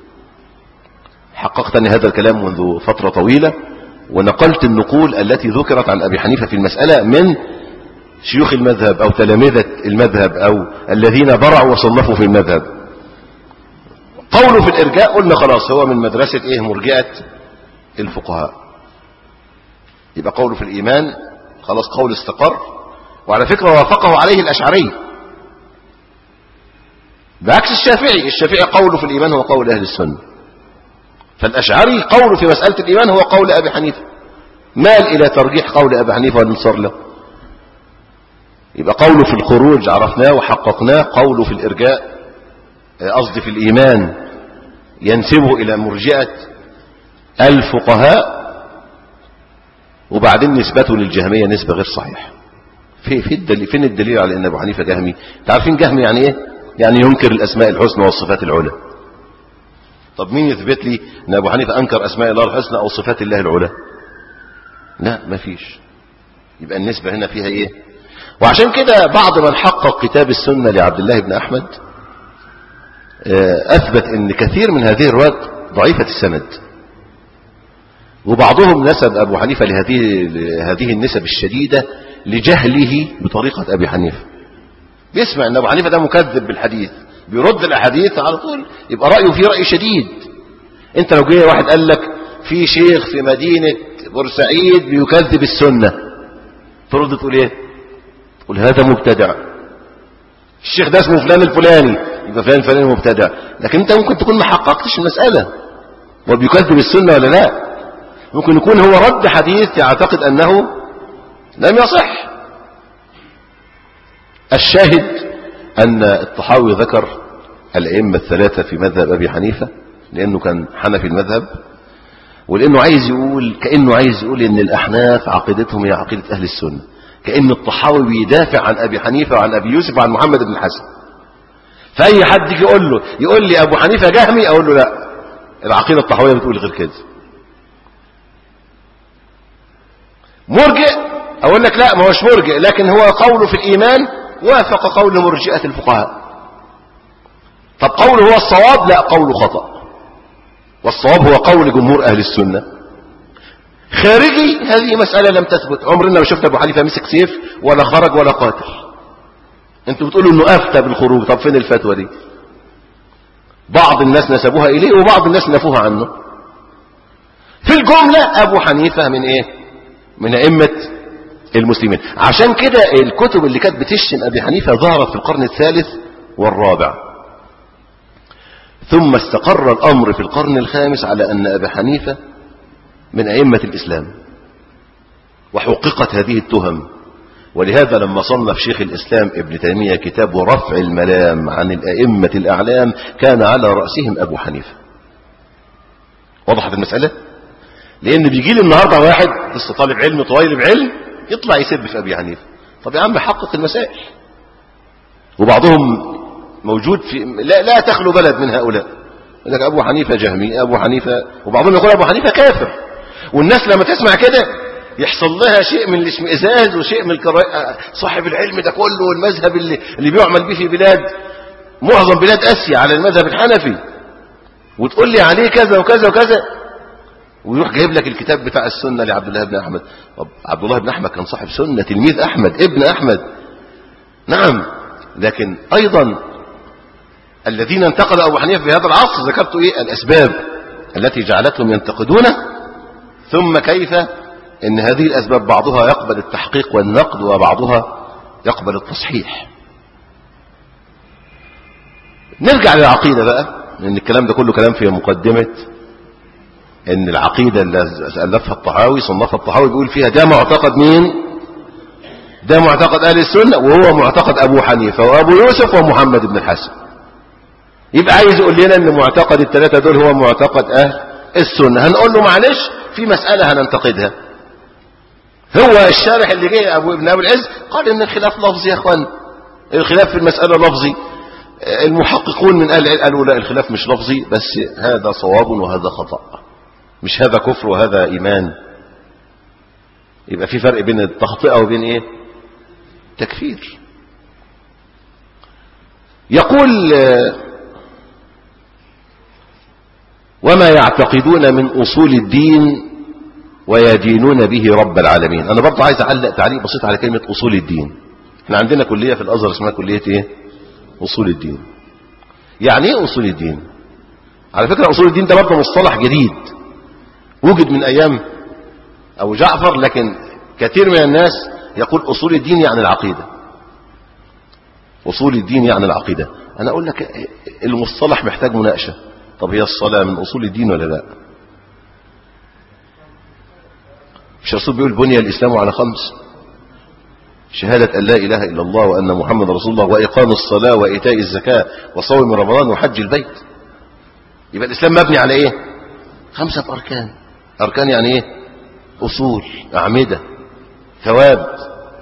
حققتني هذا الكلام منذ فترة طويلة، ونقلت النقول التي ذكرت عن أبي حنيفة في المسألة من شيوخ المذهب أو تلامذة المذهب أو الذين برعوا وصنفوا في المذهب. قوله في الإرجاء قلنا خلاص هو من مدرسة مرجئة الفقهاء. يبقى قوله في الإيمان خلاص قول استقر. وعلى فكرة وافقه عليه الأشعري بعكس الشافعي قوله في الإيمان هو قول أهل السنة. فالأشعري قوله في مسألة الإيمان هو قول أبي حنيفة، مال إلى ترجيح قول أبي حنيفة والانصار له. يبقى قوله في الخروج عرفناه وحققناه، قوله في الإرجاء قصدي في الإيمان ينسبه إلى مرجئة الفقهاء، وبعدين نسبته للجهمية نسبة غير صحيحة. فين الدليل على أن أبو حنيفة جهمي؟ تعرفين جهمي يعني إيه؟ يعني ينكر الأسماء الحسنى والصفات العلى. طب مين يثبت لي أن أبو حنيفة أنكر أسماء الله الحسنى أو صفات الله العلى؟ لا، ما فيش. يبقى النسبة هنا فيها إيه؟ وعشان كده بعض من حقق كتاب السنة لعبد الله بن أحمد أثبت أن كثير من هذه الروايات ضعيفة السند، وبعضهم نسب أبو حنيفة لهذه النسب الشديدة لجهله بطريقة أبي حنيفة. بيسمع أن أبو حنيفة ده مكذب بالحديث، بيرد الأحاديث على طول، يبقى رأيه فيه رأي شديد. أنت لو جه واحد قال لك في شيخ في مدينة بورسعيد بيكذب السنة، ترد تقول إيه؟ تقول هذا مبتدع، الشيخ ده اسمه فلان الفلاني، يبقى فلان الفلاني مبتدع. لكن أنت ممكن تكون ما حققتش المسألة، وبيكذب السنة ولا لا. ممكن يكون هو رد حديث يعتقد أنه لم يصح. الشاهد أن الطحاوي ذكر الأئمة الثلاثة في مذهب أبي حنيفة لأنه كان حنفي المذهب، ولأنه كأنه عايز يقول إن الأحناف عقيدتهم هي عقيدة أهل السنة، كأن الطحاوي بيدافع عن أبي حنيفة وعن أبي يوسف وعن محمد بن حسن. فأي حد يجي يقول لي أبو حنيفة جهمي، أقول له لا، العقيدة الطحاوية بتقول غير كده. مرجئ، أقول لك لا، ما هوش مرجئ، لكن هو قوله في الإيمان وافق قول مرجئة الفقهاء. طب قوله هو الصواب؟ لا، قوله خطأ، والصواب هو قول جمهور أهل السنة. خارجي هذه مسألة لم تثبت، عمرنا ما شفت أبو حنيفة مسك سيف ولا خرج ولا قاتل. انتوا بتقولوا انه افتى بالخروج، طب فين الفتوى دي؟ بعض الناس نسبوها إليه وبعض الناس نفوها عنه. في الجملة أبو حنيفة من إيه؟ من أئمة المسلمين. عشان كده الكتب اللي كانت بتشتم أبي حنيفة ظهرت في القرن الثالث والرابع، ثم استقر الأمر في القرن الخامس على أن أبي حنيفة من أئمة الإسلام، وحققت هذه التهم. ولهذا لما صنف شيخ الإسلام ابن تيمية كتاب رفع الملام عن الأئمة الأعلام كان على رأسهم أبو حنيفة. وضحت المسألة؟ لأن بيجي لي النهاردة واحد لسه طالب علم طويل بعلم يطلع يسب في أبي حنيفة. طب يا عم حقق المسائل. وبعضهم موجود في لا تخلو بلد من هؤلاء، يقول لك أبو حنيفة جهمي، أبو حنيفة، وبعضهم يقول أبو حنيفة كافر. والناس لما تسمع كده يحصل لها شيء من الاشمئزاز وشيء من صاحب العلم ده كله والمذهب اللي بيعمل به في بلاد، معظم بلاد آسيا على المذهب الحنفي، وتقول لي عليه كذا وكذا وكذا، ويروح جايب لك الكتاب بتاع السنة لعبد الله بن أحمد. طب عبد الله بن أحمد كان صاحب سنة، تلميذ أحمد ابن أحمد، نعم. لكن أيضا الذين انتقدوا أبو حنيفة في هذا العصر ذكرت إيه الأسباب التي جعلتهم ينتقدونه، ثم كيف ان هذه الأسباب بعضها يقبل التحقيق والنقد وبعضها يقبل التصحيح. نرجع للعقيدة بقى، لأن الكلام ده كله كلام في مقدمة ان العقيدة اللي ألفها الطحاوي صنفها الطحاوي بيقول فيها ده معتقد مين؟ ده معتقد أهل السنة، وهو معتقد أبو حنيفة وأبو يوسف ومحمد بن الحسن. يبقى عايز يقول لنا ان معتقد الثلاثة دول هو معتقد أهل السنة. هنقول له معلش في مسألة هننتقدها. هو الشارح اللي جاي ابن ابي العز قال ان الخلاف لفظي يا اخوان، الخلاف في المسألة لفظي. المحققون من اهل العلم قالوا لا، الخلاف مش لفظي، بس هذا صواب وهذا خطأ، مش هذا كفر وهذا ايمان. يبقى في فرق بين التخطئة وبين ايه؟ تكفير. يقول وما يعتقدون من اصول الدين ويدينون به رب العالمين. انا برضه عايز اعلق تعليق بسيط على كلمة اصول الدين. احنا عندنا كلية في الازهر اسمها كلية ايه؟ اصول الدين. يعني ايه اصول الدين؟ على فكرة اصول الدين ده برضه مصطلح جديد وجد من ايام ابو جعفر، لكن كثير من الناس يقول اصول الدين يعني العقيدة. اصول الدين يعني العقيدة. انا اقول لك المصطلح محتاج مناقشة. طب هي الصلاة من اصول الدين ولا لا؟ مش الرسول بيقول بني الإسلام على 5؟ شهادة أن لا إله إلا الله وأن محمد رسول الله وإقام الصلاة وإيتاء الزكاة وصوم رمضان وحج البيت. يبقى الإسلام مبني على إيه؟ 5 أركان. أركان يعني إيه؟ أصول، أعمدة، ثوابت.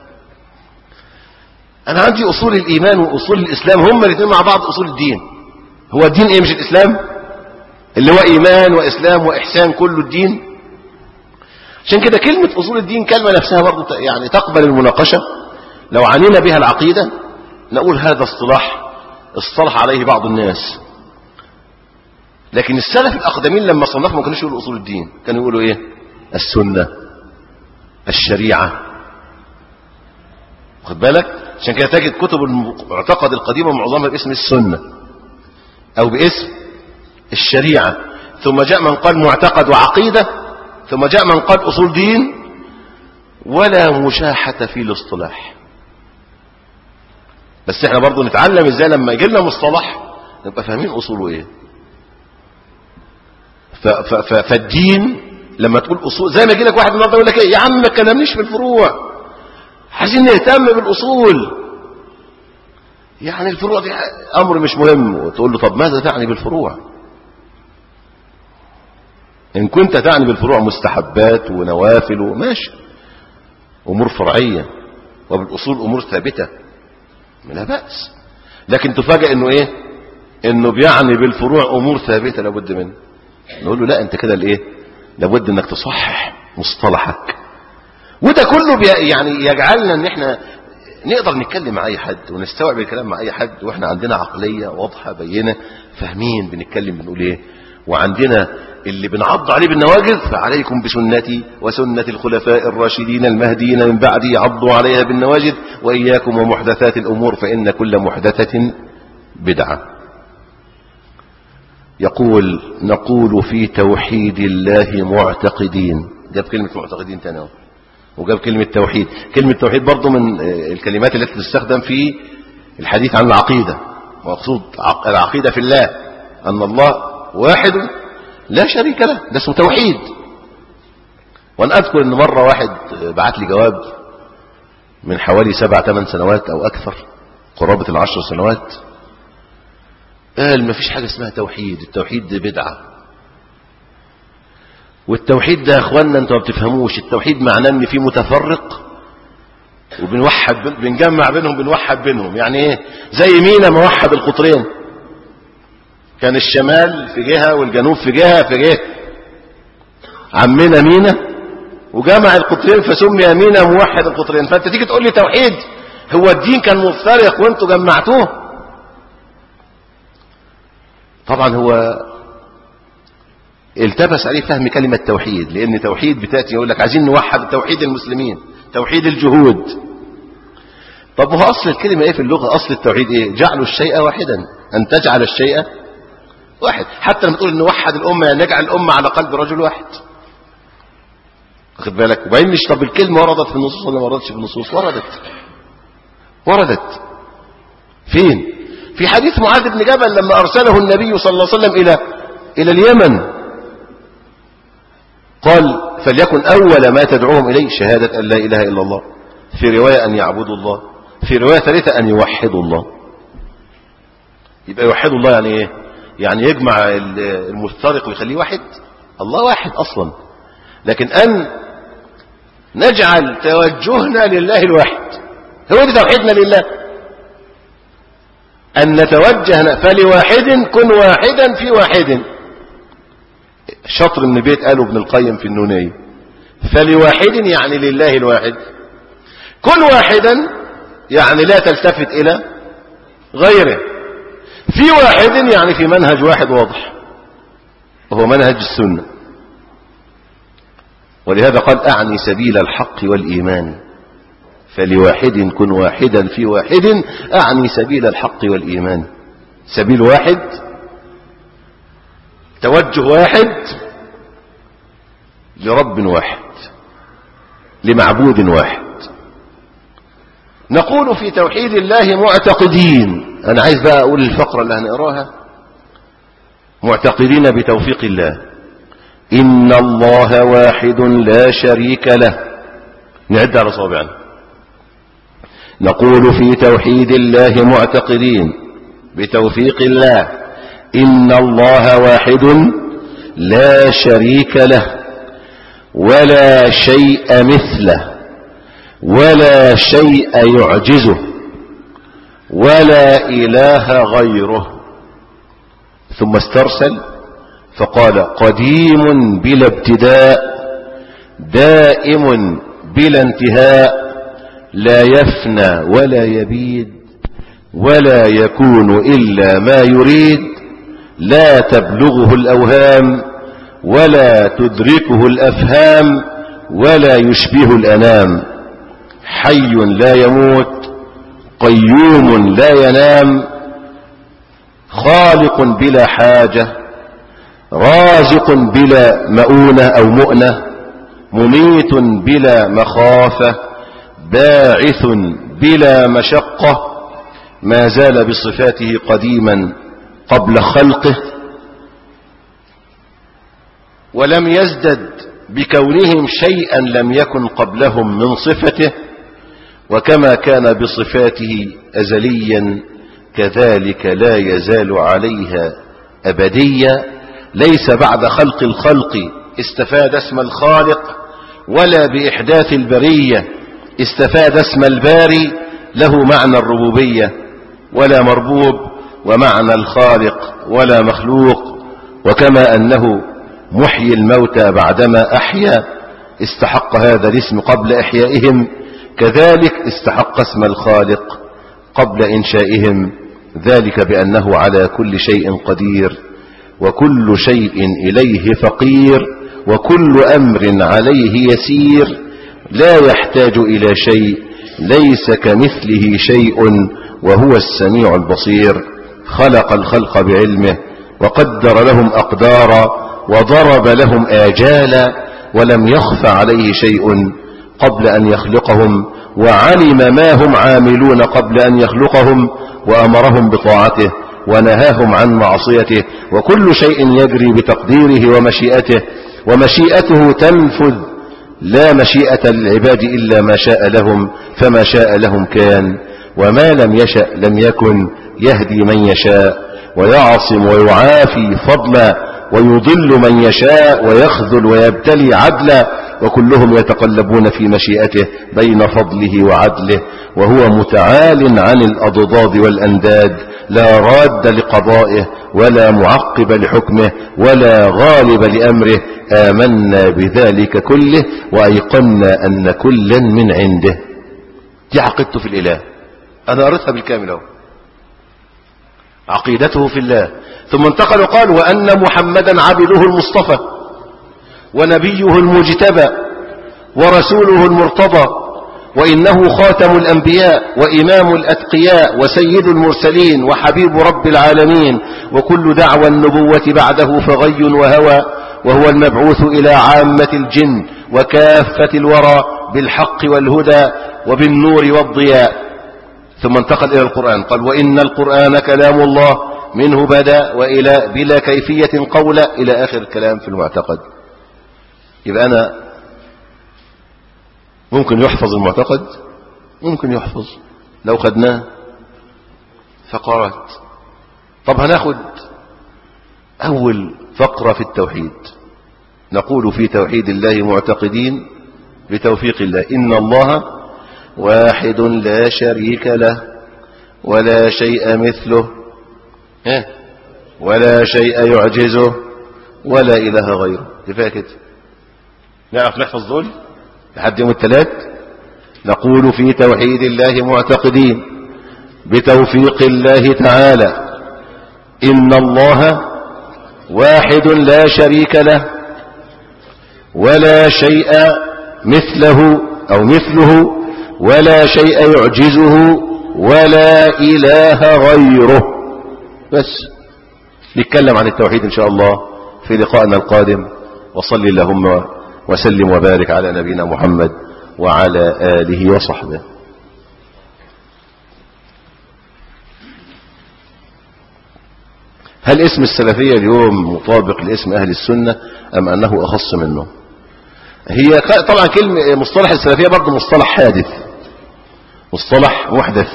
أنا عندي أصول الإيمان وأصول الإسلام، هما الاثنين مع بعض أصول الدين. هو الدين إيه مش الإسلام؟ اللي هو إيمان وإسلام وإحسان، كله الدين. عشان كده كلمة أصول الدين كلمة نفسها برضو يعني تقبل المناقشة. لو عنينا بها العقيدة نقول هذا اصطلح عليه بعض الناس، لكن السلف الأقدمين لما صنفوا ما كانوش يقولوا أصول الدين، كانوا يقولوا إيه؟ السنة، الشريعة. واخد بالك؟ عشان كده تجد كتب المعتقد القديمة معظمها باسم السنة أو باسم الشريعة، ثم جاء من قال معتقد وعقيدة، ثم جاء من قال أصول دين، ولا مشاحة في الاصطلاح. بس احنا برضو نتعلم ازاي لما يجي لنا مصطلح نبقى فاهمين أصوله ايه. فالدين لما تقول أصول، زي ما يجي لك واحد النهارده يقول لك ايه يا عم ما تكلمنيش في الفروع، عايزين نهتم بالأصول، يعني الفروع دي أمر مش مهم. وتقول له طب ماذا تعني بالفروع؟ إن كنت تعني بالفروع مستحبات ونوافل وماشي، أمور فرعية، وبالأصول أمور ثابتة لا بأس. لكن تفاجأ إنه إيه؟ إنه بيعني بالفروع أمور ثابتة لابد منه. نقول له لا، أنت كده الإيه؟ لابد إنك تصحح مصطلحك. وده كله يعني يجعلنا إن إحنا نقدر نتكلم مع أي حد ونستوعب الكلام مع أي حد، وإحنا عندنا عقلية واضحة بينة، فاهمين بنتكلم بنقول إيه، وعندنا اللي بنعض عليه بالنواجذ. فعليكم بسنتي وسنة الخلفاء الراشدين المهديين من بعدي عضوا عليها بالنواجذ وإياكم ومحدثات الأمور فإن كل محدثة بدعة. يقول نقول في توحيد الله معتقدين. جاب كلمة معتقدين تاني وجاب كلمة توحيد. كلمة توحيد برضو من الكلمات التي تستخدم في الحديث عن العقيدة، ومقصود العقيدة في الله، أن الله واحد لا شريك له، ده اسمه توحيد. وانا اذكر ان مرة واحد بعت لي جواب من حوالي 7-8 سنوات او اكثر، قرابة 10 سنوات، قال ما فيش حاجة اسمها توحيد، التوحيد ده بدعة. والتوحيد ده يا اخوانا انتوا ما بتفهموش، التوحيد معناه ان في متفرق وبنوحد بنجمع بينهم، بنوحد بينهم. يعني ايه؟ زي مينا موحد القطرين، كان الشمال في جهة والجنوب في جهة عمنا مينا وجمع القطرين فسمي مينا موحد القطرين. فانت تيجي تقول لي توحيد، هو الدين كان مفترق وانتوا جمعتوه؟ طبعا هو التبس عليه فهم كلمة توحيد، لان توحيد بتأتي يقول لك عايزين نوحد توحيد المسلمين، توحيد الجهود. طب هو اصل الكلمة ايه في اللغة؟ اصل التوحيد ايه؟ جعل الشيء واحدا، ان تجعل الشيء واحد. حتى لما تقول نوحد الأمة يعني نجعل الأمة على قلب رجل واحد، واخد بالك؟ وبعدين مش طب الكلمة وردت في النصوص ولا ما وردتش في النصوص؟ وردت. فين؟ في حديث معاذ بن جبل لما أرسله النبي صلى الله عليه وسلم إلى اليمن، قال فليكن أول ما تدعوهم إليه شهادة أن لا إله إلا الله، في رواية أن يعبدوا الله، في رواية ثالثة أن يوحدوا الله. يبقى يوحدوا الله يعني إيه؟ يعني يجمع المفترق ويخليه واحد. الله واحد أصلا، لكن أن نجعل توجهنا لله الواحد، هو دي توحيدنا لله، أن نتوجه فلواحد كن واحدا في واحد. شطر من البيت قاله ابن القيم في النونية، فلواحد يعني لله الواحد، كن واحدا يعني لا تلتفت إلى غيره، في واحد يعني في منهج واحد واضح وهو منهج السنة. ولهذا قال أعني سبيل الحق والإيمان، فلواحد كن واحدا في واحد، أعني سبيل الحق والإيمان. سبيل واحد، توجه واحد، لرب واحد، لمعبود واحد. نقول في توحيد الله معتقدين. أنا عايز بقى أقول الفقرة اللي هنقراها، معتقدين بتوفيق الله إن الله واحد لا شريك له. نعد على صوابعنا. نقول في توحيد الله معتقدين بتوفيق الله إن الله واحد لا شريك له ولا شيء مثله ولا شيء يعجزه ولا إله غيره. ثم استرسل فقال قديم بلا ابتداء دائم بلا انتهاء لا يفنى ولا يبيد ولا يكون إلا ما يريد لا تبلغه الأوهام ولا تدركه الأفهام ولا يشبه الأنام حي لا يموت قيوم لا ينام خالق بلا حاجة رازق بلا مؤونة أو مؤنة مميت بلا مخافة باعث بلا مشقة ما زال بصفاته قديما قبل خلقه ولم يزدد بكونهم شيئا لم يكن قبلهم من صفته وكما كان بصفاته أزليا كذلك لا يزال عليها أبديا ليس بعد خلق الخلق استفاد اسم الخالق ولا بإحداث البرية استفاد اسم الباري له معنى الربوبية ولا مربوب ومعنى الخالق ولا مخلوق وكما أنه محيي الموتى بعدما أحيا استحق هذا الاسم قبل إحيائهم كذلك استحق اسم الخالق قبل إنشائهم ذلك بأنه على كل شيء قدير وكل شيء إليه فقير وكل أمر عليه يسير لا يحتاج إلى شيء ليس كمثله شيء وهو السميع البصير خلق الخلق بعلمه وقدر لهم أقدارا وضرب لهم آجالا ولم يخف عليه شيء قبل أن يخلقهم وعلم ما هم عاملون قبل أن يخلقهم وأمرهم بطاعته ونهاهم عن معصيته وكل شيء يجري بتقديره ومشيئته ومشيئته تنفذ لا مشيئة للعباد إلا ما شاء لهم فما شاء لهم كان وما لم يشأ لم يكن يهدي من يشاء ويعصم ويعافي فضلا ويضل من يشاء ويخذل ويبتلي عدلا وكلهم يتقلبون في مشيئته بين فضله وعدله وهو متعال عن الأضداد والأنداد لا راد لقضائه ولا معقب لحكمه ولا غالب لأمره آمنا بذلك كله وأيقنا أن كلا من عنده. دي عقيدته في الإله أنا قريتها بالكامل اهو عقيدته في الله. ثم انتقل وقال وأن محمدا عبده المصطفى ونبيه المجتبى ورسوله المرتضى وإنه خاتم الأنبياء وإمام الأتقياء وسيد المرسلين وحبيب رب العالمين وكل دعوى النبوة بعده فغي وهوى وهو المبعوث إلى عامة الجن وكافة الورى بالحق والهدى وبالنور والضياء. ثم انتقل إلى القرآن قال وإن القرآن كلام الله منه بدأ وإلى بلا كيفية قولا إلى آخر الكلام في المعتقد. يبقى أنا ممكن يحفظ المعتقد ممكن يحفظ لو خدناه فقرات. طب هناخد أول فقرة في التوحيد. نقول في توحيد الله معتقدين بتوفيق الله إن الله واحد لا شريك له ولا شيء مثله ولا شيء يعجزه ولا إله غيره. كفاية كده نعرف نحفظ دول لحد يوم الثلاث. نقول في توحيد الله معتقدين بتوفيق الله تعالى إن الله واحد لا شريك له ولا شيء مثله أو مثله ولا شيء يعجزه ولا إله غيره. بس نتكلم عن التوحيد إن شاء الله في لقائنا القادم. وصل اللهم وسلم وبارك على نبينا محمد وعلى آله وصحبه. هل اسم السلفية اليوم مطابق لاسم أهل السنة أم أنه أخص منه؟ هي طبعا كلمة مصطلح السلفية برضه مصطلح حادث مصطلح محدث،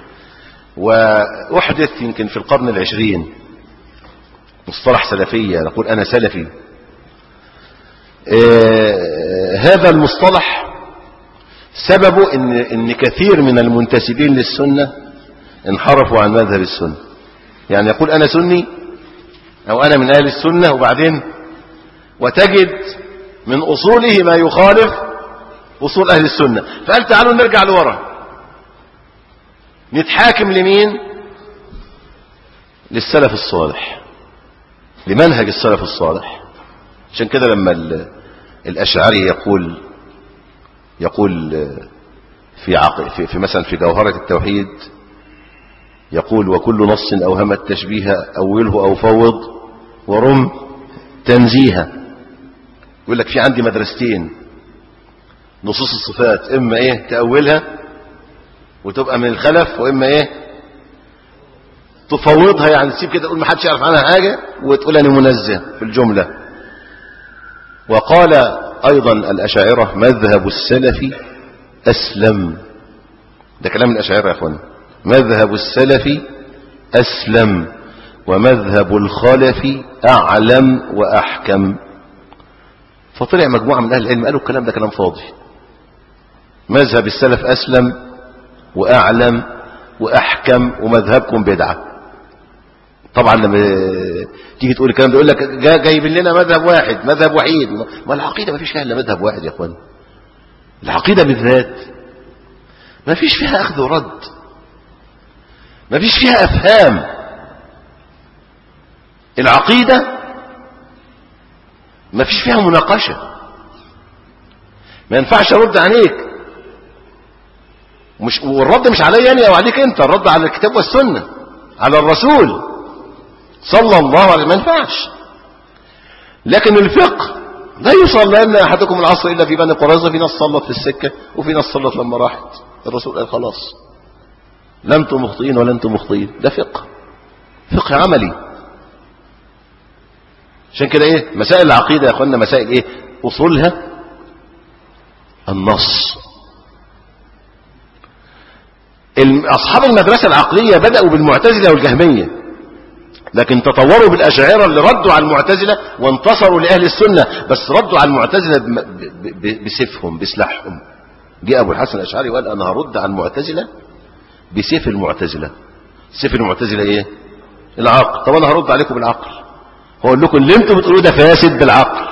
وأحدث يمكن في القرن العشرين، مصطلح سلفية، نقول أنا سلفي. هذا المصطلح سببه إن كثير من المنتسبين للسنة انحرفوا عن مذهب السنة. يعني يقول أنا سني أو أنا من أهل السنة، وبعدين وتجد من أصوله ما يخالف أصول أهل السنة. فقال تعالوا نرجع لورا، نتحاكم لمين؟ للسلف الصالح، لمنهج السلف الصالح. عشان كده لما الأشعري يقول في مثلا في جوهرة التوحيد، يقول وكل نص أوهم التشبيه أوله أو فوض ورم تنزيها. يقول لك في عندي مدرستين نصوص الصفات، إما إيه تأولها وتبقى من الخلف، وإما إيه تفوضها، يعني تسيب كده تقول ما حدش يعرف عنها حاجة وتقول أنا منزه في الجملة. وقال أيضا الأشاعرة مذهب السلف أسلم، ده كلام الأشاعرة يا أخوان، مذهب السلف أسلم ومذهب الخلف أعلم وأحكم. فطلع مجموعة من أهل العلم قالوا الكلام ده كلام فاضي، مذهب السلف أسلم وأعلم وأحكم ومذهبكم بدعة. طبعا لما تيجي تقول الكلام ده يقول لك جايب لنا مذهب واحد، مذهب وحيد. ما العقيدة ما فيش فيها إلا مذهب واحد يا أخوان، العقيدة بالذات ما فيش فيها أخذ ورد، ما فيش فيها أفهام. العقيدة ما فيش فيها مناقشة، ما ينفعش أرد عليك، والرد مش علي يعني أو عليك أنت، الرد على الكتاب والسنة، على الرسول صلى الله عليه وسلم، ما ينفعش. لكن الفقه لا يصلين أحدكم العصر إلا في بني قريظة، في ناس صلت في السكة وفي ناس صلت لما راحت، الرسول قال خلاص لا انتم مخطئين ولا انتم مخطئين. ده فقه عملي. عشان كده ايه مسائل العقيدة يا اخوانا، مسائل ايه اصولها النص. اصحاب المدرسة العقلية بدأوا بالمعتزلة والجهمية، لكن تطوروا بالأشاعرة اللي ردوا على المعتزلة وانتصروا لأهل السنة، بس ردوا على المعتزلة بسيفهم بسلاحهم. جاء أبو الحسن الأشعري وقال أنا هرد على المعتزلة بسيف المعتزلة. سيف المعتزلة ايه؟ العقل. طب انا هرد عليكم بالعقل، هقول لكم اللي انتم بتقولوه ده فاسد بالعقل،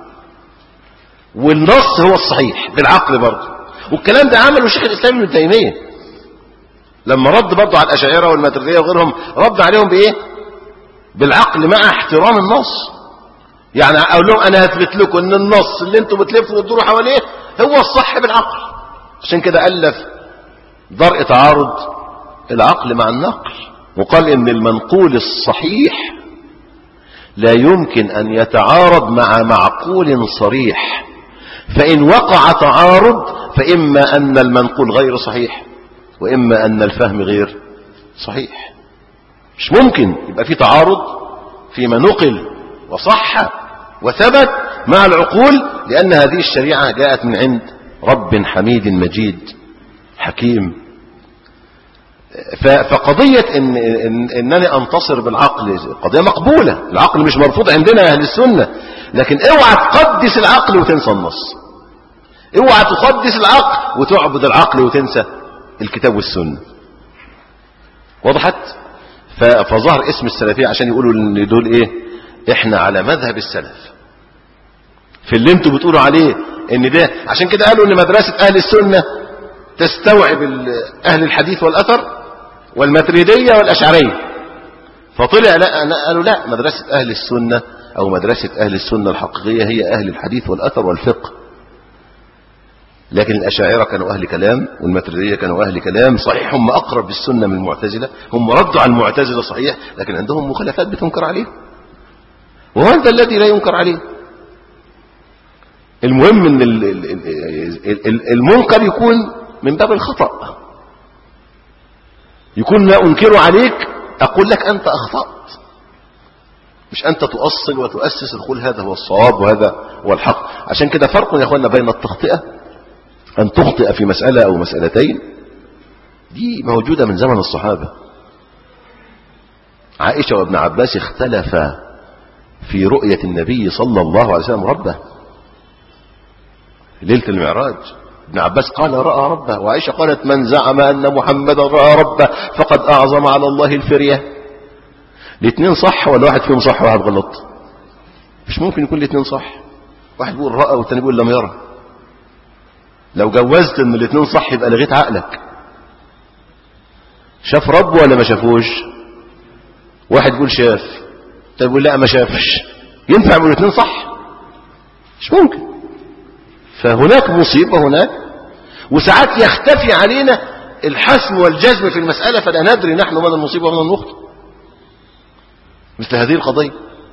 والنص هو الصحيح بالعقل برضه. والكلام ده عمله شيخ الاسلام ابن تيمية لما رد برضه على الاشاعرة والماتريدية وغيرهم، رد عليهم بايه؟ بالعقل مع احترام النص. يعني اقول لهم انا هثبت لكم ان النص اللي انتم بتلفوا وتدوروا حواليه هو الصح بالعقل. عشان كده الف درء تعارض العقل مع النقل، وقال ان المنقول الصحيح لا يمكن ان يتعارض مع معقول صريح، فان وقع تعارض فاما ان المنقول غير صحيح واما ان الفهم غير صحيح. مش ممكن يبقى في تعارض فيما نقل وصح وثبت مع العقول، لان هذه الشريعة جاءت من عند رب حميد مجيد حكيم. فقضية انني انتصر بالعقل قضية مقبولة، العقل مش مرفوض عندنا اهل السنة، لكن اوعى تقدس العقل وتنسى النص، اوعى تقدس العقل وتعبد العقل وتنسى الكتاب والسنة. وضحت؟ فظهر اسم السلفية عشان يقولوا ان دول ايه، احنا على مذهب السلف في اللي انتوا بتقولوا عليه ان ده. عشان كده قالوا ان مدرسة اهل السنة تستوعب اهل الحديث والاثر والماتريدية والاشعرية. فطلع لا، قالوا لا، مدرسة اهل السنة او مدرسة اهل السنة الحقيقية هي اهل الحديث والاثر والفقه. لكن الاشاعرة كانوا اهل كلام والماتريدية كانوا اهل كلام. صحيح هم اقرب بالسنة من المعتزلة، هم ردوا على المعتزلة صحيح، لكن عندهم مخالفات بتنكر عليه، وهذا الذي لا ينكر عليه. المهم ان المنكر يكون من باب الخطأ، يكون لا أنكر عليك، أقول لك أنت أخطأت، مش أنت تؤصل وتؤسس تقول هذا هو الصواب وهذا هو الحق. عشان كده فرق يا أخوانا بين التخطئة، أن تخطئ في مسألة أو مسألتين، دي موجودة من زمن الصحابة. عائشة وابن عباس اختلفا في رؤية النبي صلى الله عليه وسلم ربه ليلة المعراج. ابن عباس قال رأى ربه، وعائشة قالت من زعم أن محمدا رأى ربه فقد أعظم على الله الفرية. الاثنين صح ولا واحد فيهم صح وواحد غلط؟ مش ممكن يكون الاثنين صح. واحد بيقول رأى والثاني بيقول لم يرى. لو جوزت ان الاثنين صح يبقى لغيت عقلك. شاف ربه ولا ما شافوش؟ واحد يقول شاف، طيب يقول لا ما شافش. ينفع يقول الاثنين صح؟ مش ممكن. فهناك مصيبة هناك، وساعات يختفي علينا الحسم والجزم في المسألة فلا ندري نحن من المصيبة ومن النقطة. مثل هذه القضية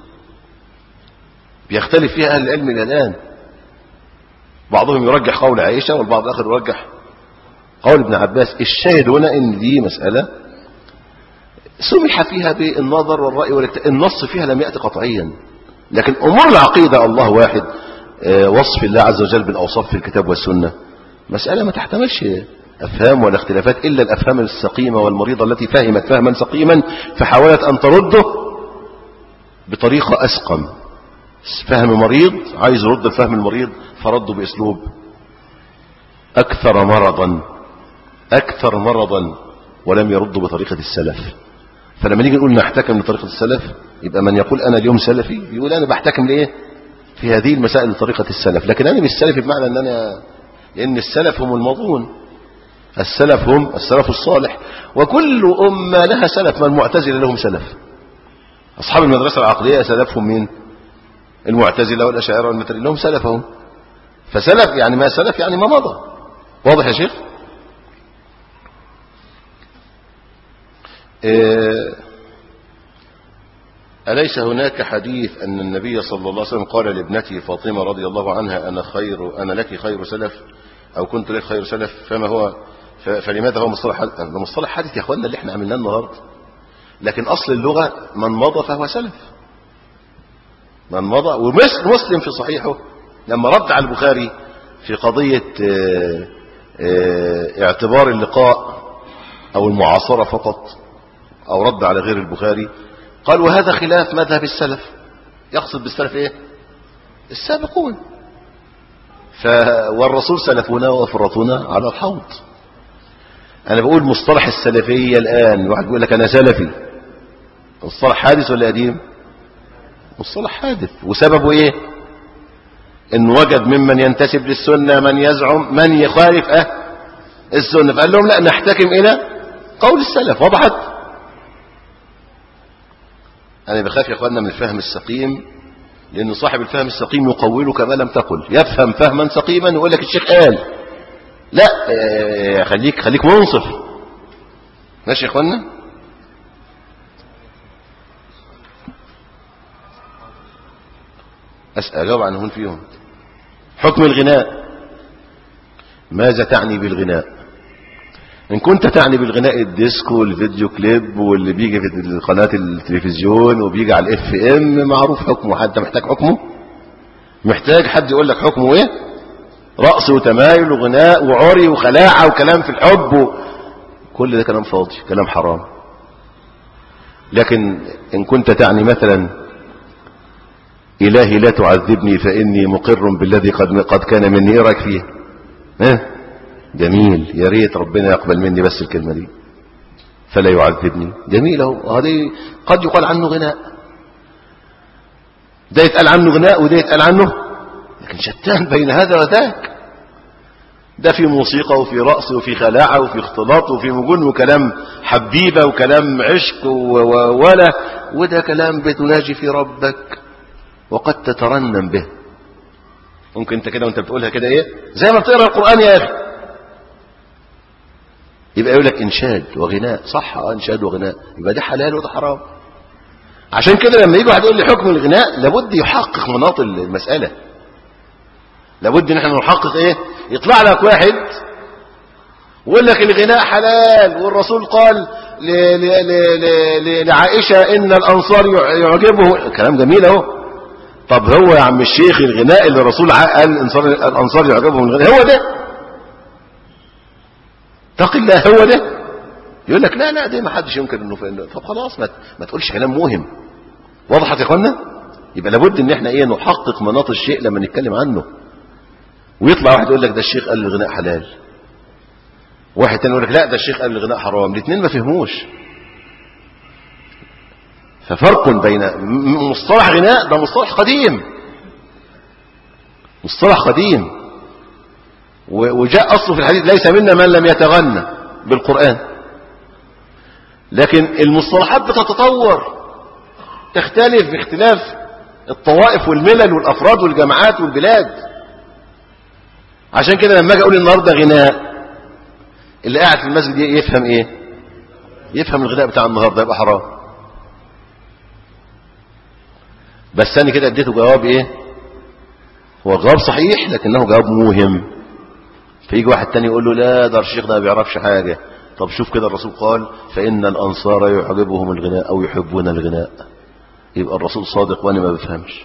بيختلف فيها أهل العلم إلى الآن. بعضهم يرجح قول عائشة والبعض الآخر يرجح قول ابن عباس. الشاهد هنا ان دي مسألة سمح فيها بالنظر والرأي النص فيها لم يأتي قطعيا، لكن أمور العقيدة الله واحد، وصف الله عز وجل بالأوصاف في الكتاب والسنة، مسألة ما تحتملش أفهام ولا اختلافات إلا الأفهام السقيمة والمريضة التي فهمت فهما سقيما فحاولت أن ترده بطريقة أسقم. فهم مريض عايز يرد الفهم المريض فرده بأسلوب أكثر مرضا ولم يرد بطريقة السلف. فلما نيجي نقول نحتكم لطريقة السلف يبقى من يقول أنا اليوم سلفي يقول أنا بحتكم لإيه في هذه المسائل لطريقة السلف، لكن أنا مش سلفي بمعنى لأن السلف هم الماضون. السلف هم السلف الصالح، وكل أمة لها سلف. ما المعتزلة لهم سلف، أصحاب المدرسة العقلية سلفهم مين؟ المعتزلة والأشاعرة والماتريدية لهم سلفهم. فسلف يعني ما سلف يعني ما مضى. واضح يا شيخ؟ أليس هناك حديث أن النبي صلى الله عليه وسلم قال لابنته فاطمة رضي الله عنها أنا لك خير سلف أو كنت لك خير سلف، فما هو فلماذا هو مصطلح حديث يا أخوانا اللي احنا عملناه النهاردة، لكن أصل اللغة من مضى فهو سلف. من مضى. ومسلم في صحيحه لما رد على البخاري في قضية اعتبار اللقاء أو المعاصرة فقط، أو رد على غير البخاري، قال وهذا خلاف مذهب السلف. يقصد بالسلف ايه؟ السابقون. والرسول سلفنا وفرطنا على الحوض. انا بقول مصطلح السلفية الان، واحد بيقول لك انا سلفي، مصطلح حادث ولا قديم؟ مصطلح حادث. وسببه ايه؟ ان وجد ممن ينتسب للسنة من يزعم من يخالف السنة، فقال لهم لا نحتكم الى قول السلف. وضحت؟ أنا بخاف يا أخواننا من الفهم السقيم، لأن صاحب الفهم السقيم يقوله كما لم تقل. يفهم فهما سقيما ويقول لك الشيخ قال لا، خليك منصف. ماشي يا أخواننا؟ أسأل أجاوب عن هون فيهم. حكم الغناء، ماذا تعني بالغناء؟ إن كنت تعني بالغناء الديسكو والفيديو كليب واللي بيجي في قناة التلفزيون وبيجي على الاف ام، معروف حكمه. حد محتاج حكمه؟ محتاج حد يقول لك حكمه ايه؟ رقص وتمايل وغناء وعري وخلاعة وكلام في الحب كل ده كلام فاضي، كلام حرام. لكن إن كنت تعني مثلا إلهي لا تعذبني فإني مقر بالذي قد كان مني، ايه رأيك فيه؟ جميل، يا ريت ربنا يقبل مني بس الكلمة دي، فلا يعذبني. جميل اهو. هذه قد يقال عنه غناء، ده يتقال عنه غناء وده يتقال عنه، لكن شتان بين هذا وذاك. ده في موسيقى وفي رقص وفي خلاعة وفي اختلاط وفي مجن وكلام حبيبة وكلام عشق وده كلام بتناجي في ربك وقد تترنم به. ممكن انت كده وانت بتقولها كده ايه زي ما بتقرا القرآن يا اخي، يبقى يقول لك انشاد وغناء. صح، انشاد وغناء، يبقى ده حلال وده حرام. عشان كده لما يجي واحد يقول لي حكم الغناء لابد يحقق مناط المسألة، لابد ان احنا نحقق ايه. يطلع لك واحد ويقول لك الغناء حلال والرسول قال لعائشة ان الانصار يعجبه، كلام جميل اهو. طب هو يا عم الشيخ الغناء اللي الرسول قال الانصار يعجبهم الغناء هو ده؟ اتق الله، هو ده. يقول لك لا لا ده ما حدش ينكر انه طب خلاص ما تقولش كلام موهم. وضحت يا اخوانا؟ يبقى لابد ان احنا نحقق مناط الشيء لما نتكلم عنه. ويطلع واحد يقول لك ده الشيخ قال الغناء حلال، واحد تاني يقول لك لا ده الشيخ قال الغناء حرام. الاثنين ما فهموش. ففرق بين مصطلح غناء، ده مصطلح قديم، مصطلح قديم، وجاء اصله في الحديث ليس منا من لم يتغنى بالقرآن. لكن المصطلحات بتتطور، تختلف باختلاف الطوائف والملل والافراد والجماعات والبلاد. عشان كده لما اجي اقول النهارده غناء، اللي قاعد في المسجد يفهم ايه؟ يفهم الغناء بتاع النهارده يبقى حرام. بس انا كده اديته جواب ايه؟ هو جواب صحيح لكنه جواب موهم. فيجي واحد تاني يقول له لا ده الشيخ ده ما بيعرفش حاجه. طب شوف كده الرسول قال فإن الأنصار يعجبهم الغناء أو يحبون الغناء. يبقى الرسول صادق وأنا ما بفهمش.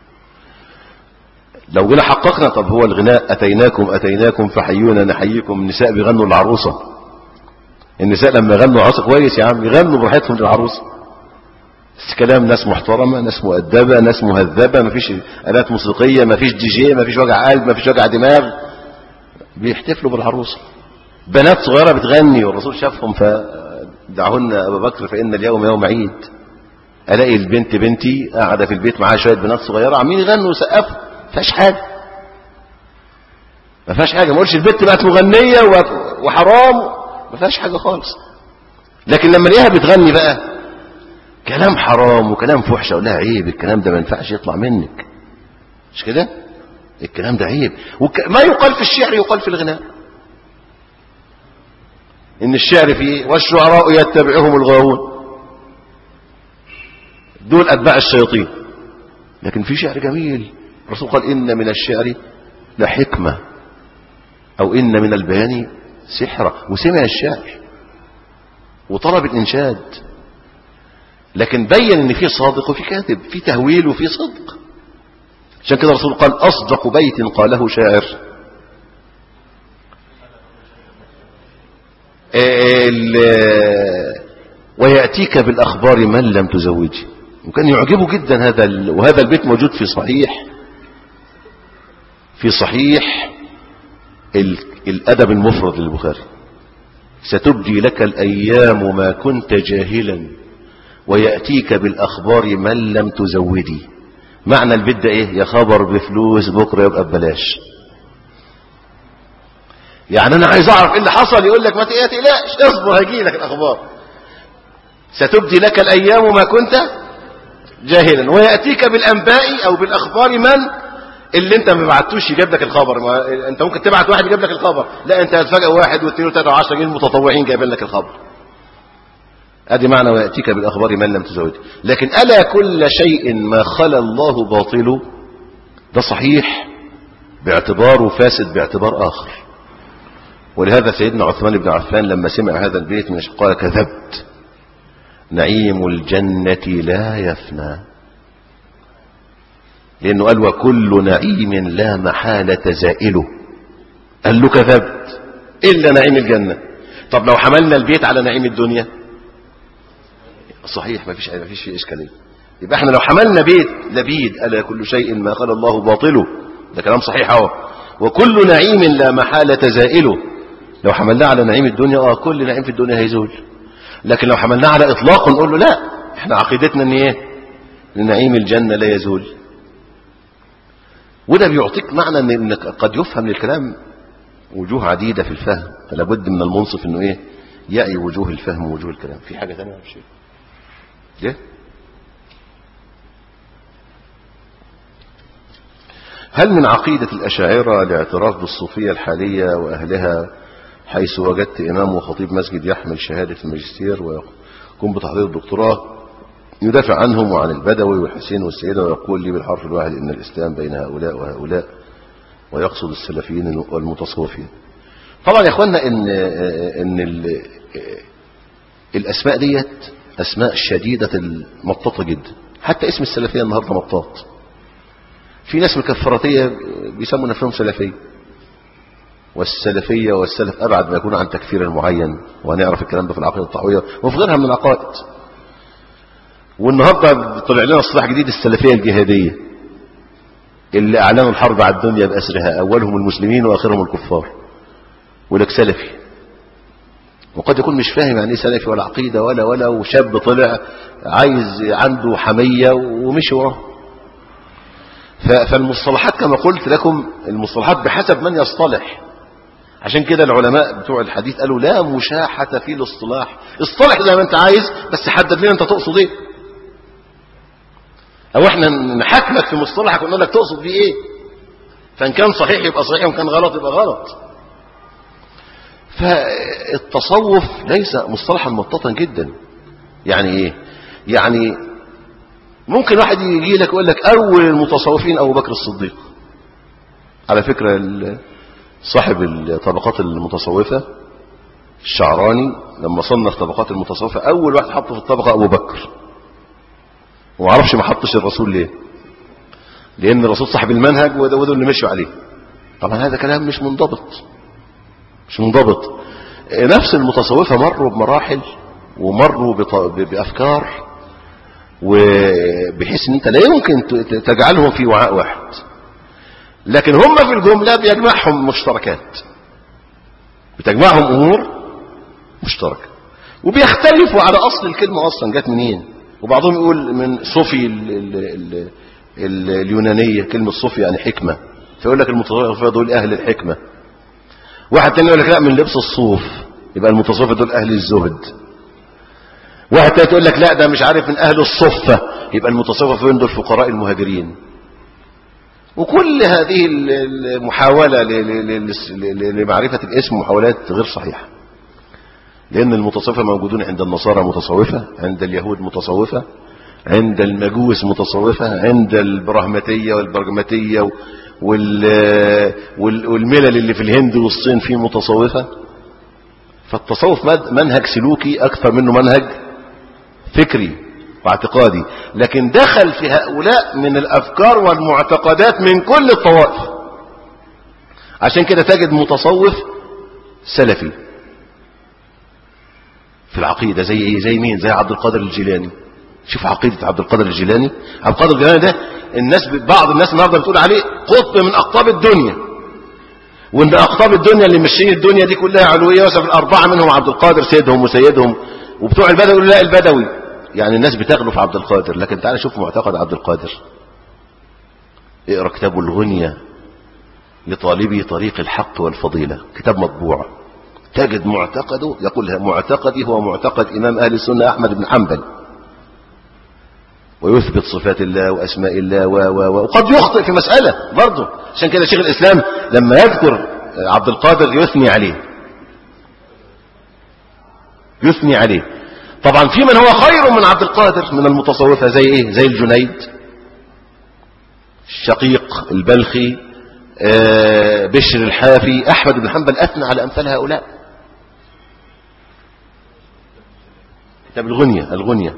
لو جينا حققنا طب هو الغناء أتيناكم فحيونا نحييكم. النساء بيغنوا للعروسة، النساء لما يغنوا عروسة كويس يا عم، يغنوا براحتهم للعروسة، بس كلام ناس محترمة، ناس مؤدبة، ناس مهذبة، مفيش آلات موسيقية، مفيش دي جي، مفيش وجع قلب، مفيش وجع دماغ، بيحتفلوا بالعروسة. بنات صغيرة بتغني والرسول شافهم فدعهن أبا بكر فإن اليوم يوم عيد. ألاقي البنت بنتي قاعدة في البيت معاها شوية بنات صغيرة عاملين يغنوا ويسقفوا، ما فيهاش حاجة، ما فيهاش حاجة. ما اقولش البنت بقت مغنية وحرام، ما فيهاش حاجة خالص. لكن لما الاقيها بتغني بقى كلام حرام وكلام فحش اقول لها عيب، الكلام ده ما ينفعش يطلع منك، مش كده؟ الكلام ده عيب. ما يقال في الشعر يقال في الغناء. ان الشعر فيه والشعراء يتبعهم الغاوون، دول اتباع الشياطين. لكن في شعر جميل، الرسول قال ان من الشعر لحكمة او ان من البيان سحرة، وسمع الشعر وطلب الانشاد. لكن بين ان في صادق وفي كاذب، في تهويل وفي صدق. عشان كده الرسول قال اصدق بيت قاله شاعر ويأتيك بالأخبار من لم تزوجه. وكان يعجبه جدا هذا وهذا البيت موجود في صحيح الأدب المفرد للبخاري. ستبدي لك الأيام ما كنت جاهلا ويأتيك بالأخبار من لم تزودي. معنى البيت ده ايه؟ يا خبر بفلوس بكرة يبقى ببلاش. يعني انا عايز اعرف ايه اللي حصل، يقول لك ما تقلقش اصبر هيجي لك الاخبار. ستبدي لك الايام ما كنت جاهلا وياتيك بالانباء او بالاخبار من اللي انت ما بعتوش يجيب لك الخبر. ما انت ممكن تبعت واحد يجيب لك الخبر، لا انت هتفاجئ واحد واثنين وثلاثه وعشرة جيل متطوعين جايبين لك الخبر. ادي معنى وياتيك بالاخبار من لم تزود. لكن الا كل شيء ما خلا الله باطل، ده صحيح باعتبار وفاسد باعتبار اخر. ولهذا سيدنا عثمان بن عفان لما سمع هذا البيت من قال كذبت، نعيم الجنة لا يفنى. لأنه قال وكل نعيم لا محالة زائله، قال له كذبت إلا نعيم الجنة. طب لو حملنا البيت على نعيم الدنيا صحيح ما فيش فيه إشكالية. يبقى احنا لو حملنا بيت لبيد ألا كل شيء ما قال الله باطله، ده كلام صحيح اهو، وكل نعيم لا محالة زائله. لو حملناه على نعيم الدنيا كل نعيم في الدنيا هيزول. لكن لو حملناه على إطلاق نقول له لا، احنا عقيدتنا ان ايه؟ ان نعيم الجنة لا يزول. وده بيعطيك معنى ان قد يفهم للكلام وجوه عديدة في الفهم، فلا بد من المنصف انه ايه؟ يعي وجوه الفهم ووجوه الكلام. في حاجة ثانية ولا شيء؟ ليه؟ هل من عقيدة الأشاعرة الاعتراف بالصوفية الحالية وأهلها، حيث وجدت إمام وخطيب مسجد يحمل شهادة الماجستير ويقوم بتحضير الدكتوراه يدافع عنهم وعن البدوي والحسين والسيدة ويقول لي بالحرف الواحد إن الإسلام بين هؤلاء وهؤلاء، ويقصد السلفيين والمتصوفين. طبعا يا أخوانا إن الأسماء ديت أسماء شديدة المطاطة جدا. حتى اسم السلفية النهاردة مطاط. في ناس مكفراتية بيسموا نفسهم سلفية، والسلفية والسلف أبعد ما يكون عن تكفير معين، وهنعرف الكلام ده في العقيدة الطحوية وفي غيرها من العقائد. والنهاردة طلع لنا اصطلاح جديد، السلفية الجهادية، اللي أعلنوا الحرب على الدنيا بأسرها، أولهم المسلمين وآخرهم الكفار، ولك سلفي، وقد يكون مش فاهم يعني ايه سلفي ولا عقيدة ولا وشاب طلع عايز عنده حمية ومشي وراه. فالمصطلحات كما قلت لكم المصطلحات بحسب من يصطلح. عشان كده العلماء بتوع الحديث قالوا لا مشاحة في الاصطلاح، اصطلح زي ما انت عايز بس حدد لنا انت تقصد ايه، او احنا نحكمك في مصطلحك ونقول لك تقصد فيه ايه، فان كان صحيح يبقى صحيح وان كان غلط يبقى غلط. فالتصوف ليس مصطلحا مطاطا جدا. يعني ايه؟ يعني ممكن واحد يجي لك ويقول لك اول المتصوفين ابو بكر الصديق. على فكرة صاحب الطبقات المتصوفة الشعراني لما صنف طبقات المتصوفة اول واحد حطه في الطبقة ابو بكر، وما عرفش ما حطش الرسول ليه، لان الرسول صاحب المنهج وده اللي مشوا عليه. طبعا هذا كلام مش منضبط، مش منضبط. نفس المتصوفة مروا بمراحل ومروا بأفكار، وبحيث ان انت لا يمكن تجعلهم في وعاء واحد، لكن هم في الجملة بيجمعهم مشتركات، بتجمعهم امور مشتركة، وبيختلفوا على اصل الكلمة اصلا جت منين. وبعضهم يقول من صوفي اليونانية، كلمة صوفي يعني حكمة، فيقول لك المتصوفة دول اهل الحكمة. واحد تاني يقول لك لا من لبس الصوف، يبقى المتصوفة دول اهل الزهد. واحد تاني يقول لك لا ده مش عارف من اهل الصفة، يبقى المتصوفة فين دول فقراء المهاجرين. وكل هذه المحاولة لمعرفة الاسم محاولات غير صحيحة، لأن المتصوفة موجودون عند النصارى متصوفة، عند اليهود متصوفة، عند المجوس متصوفة، عند البرهمتية والبرجمتية والملل اللي في الهند والصين فيه متصوفة. فالتصوف منهج سلوكي أكثر منه منهج فكري واعتقادي، لكن دخل في هؤلاء من الأفكار والمعتقدات من كل الطوائف. عشان كده تجد متصوف سلفي في العقيدة زي ايه؟ زي مين؟ زي عبد القادر الجيلاني. شوف عقيدة عبد القادر الجيلاني. عبد القادر الجيلاني ده بعض الناس النهارده بتقول عليه قطب من أقطاب الدنيا، وان أقطاب الدنيا اللي ماشيين الدنيا دي كلها علوية، وصف الأربعة منهم عبد القادر سيدهم وسيدهم. وبتوع البدوي يقولوا لا البدوي، يعني الناس بتغلو في عبد القادر. لكن تعال شوف معتقد عبد القادر، اقرأ كتابه الغنية لطالبي طريق الحق والفضيلة، كتاب مطبوع، تجد معتقده يقول معتقدي هو معتقد إمام أهل السنة أحمد بن حنبل، ويثبت صفات الله وأسماء الله وقد يخطئ في مسألة برضه. عشان كده شيخ الإسلام لما يذكر عبد القادر يثني عليه. طبعا في من هو خير من عبد القادر من المتصوفة، زي ايه؟ زي الجنيد، الشقيق البلخي، بشر الحافي، أحمد بن حنبل أثنى على أمثال هؤلاء. كتاب الغنية.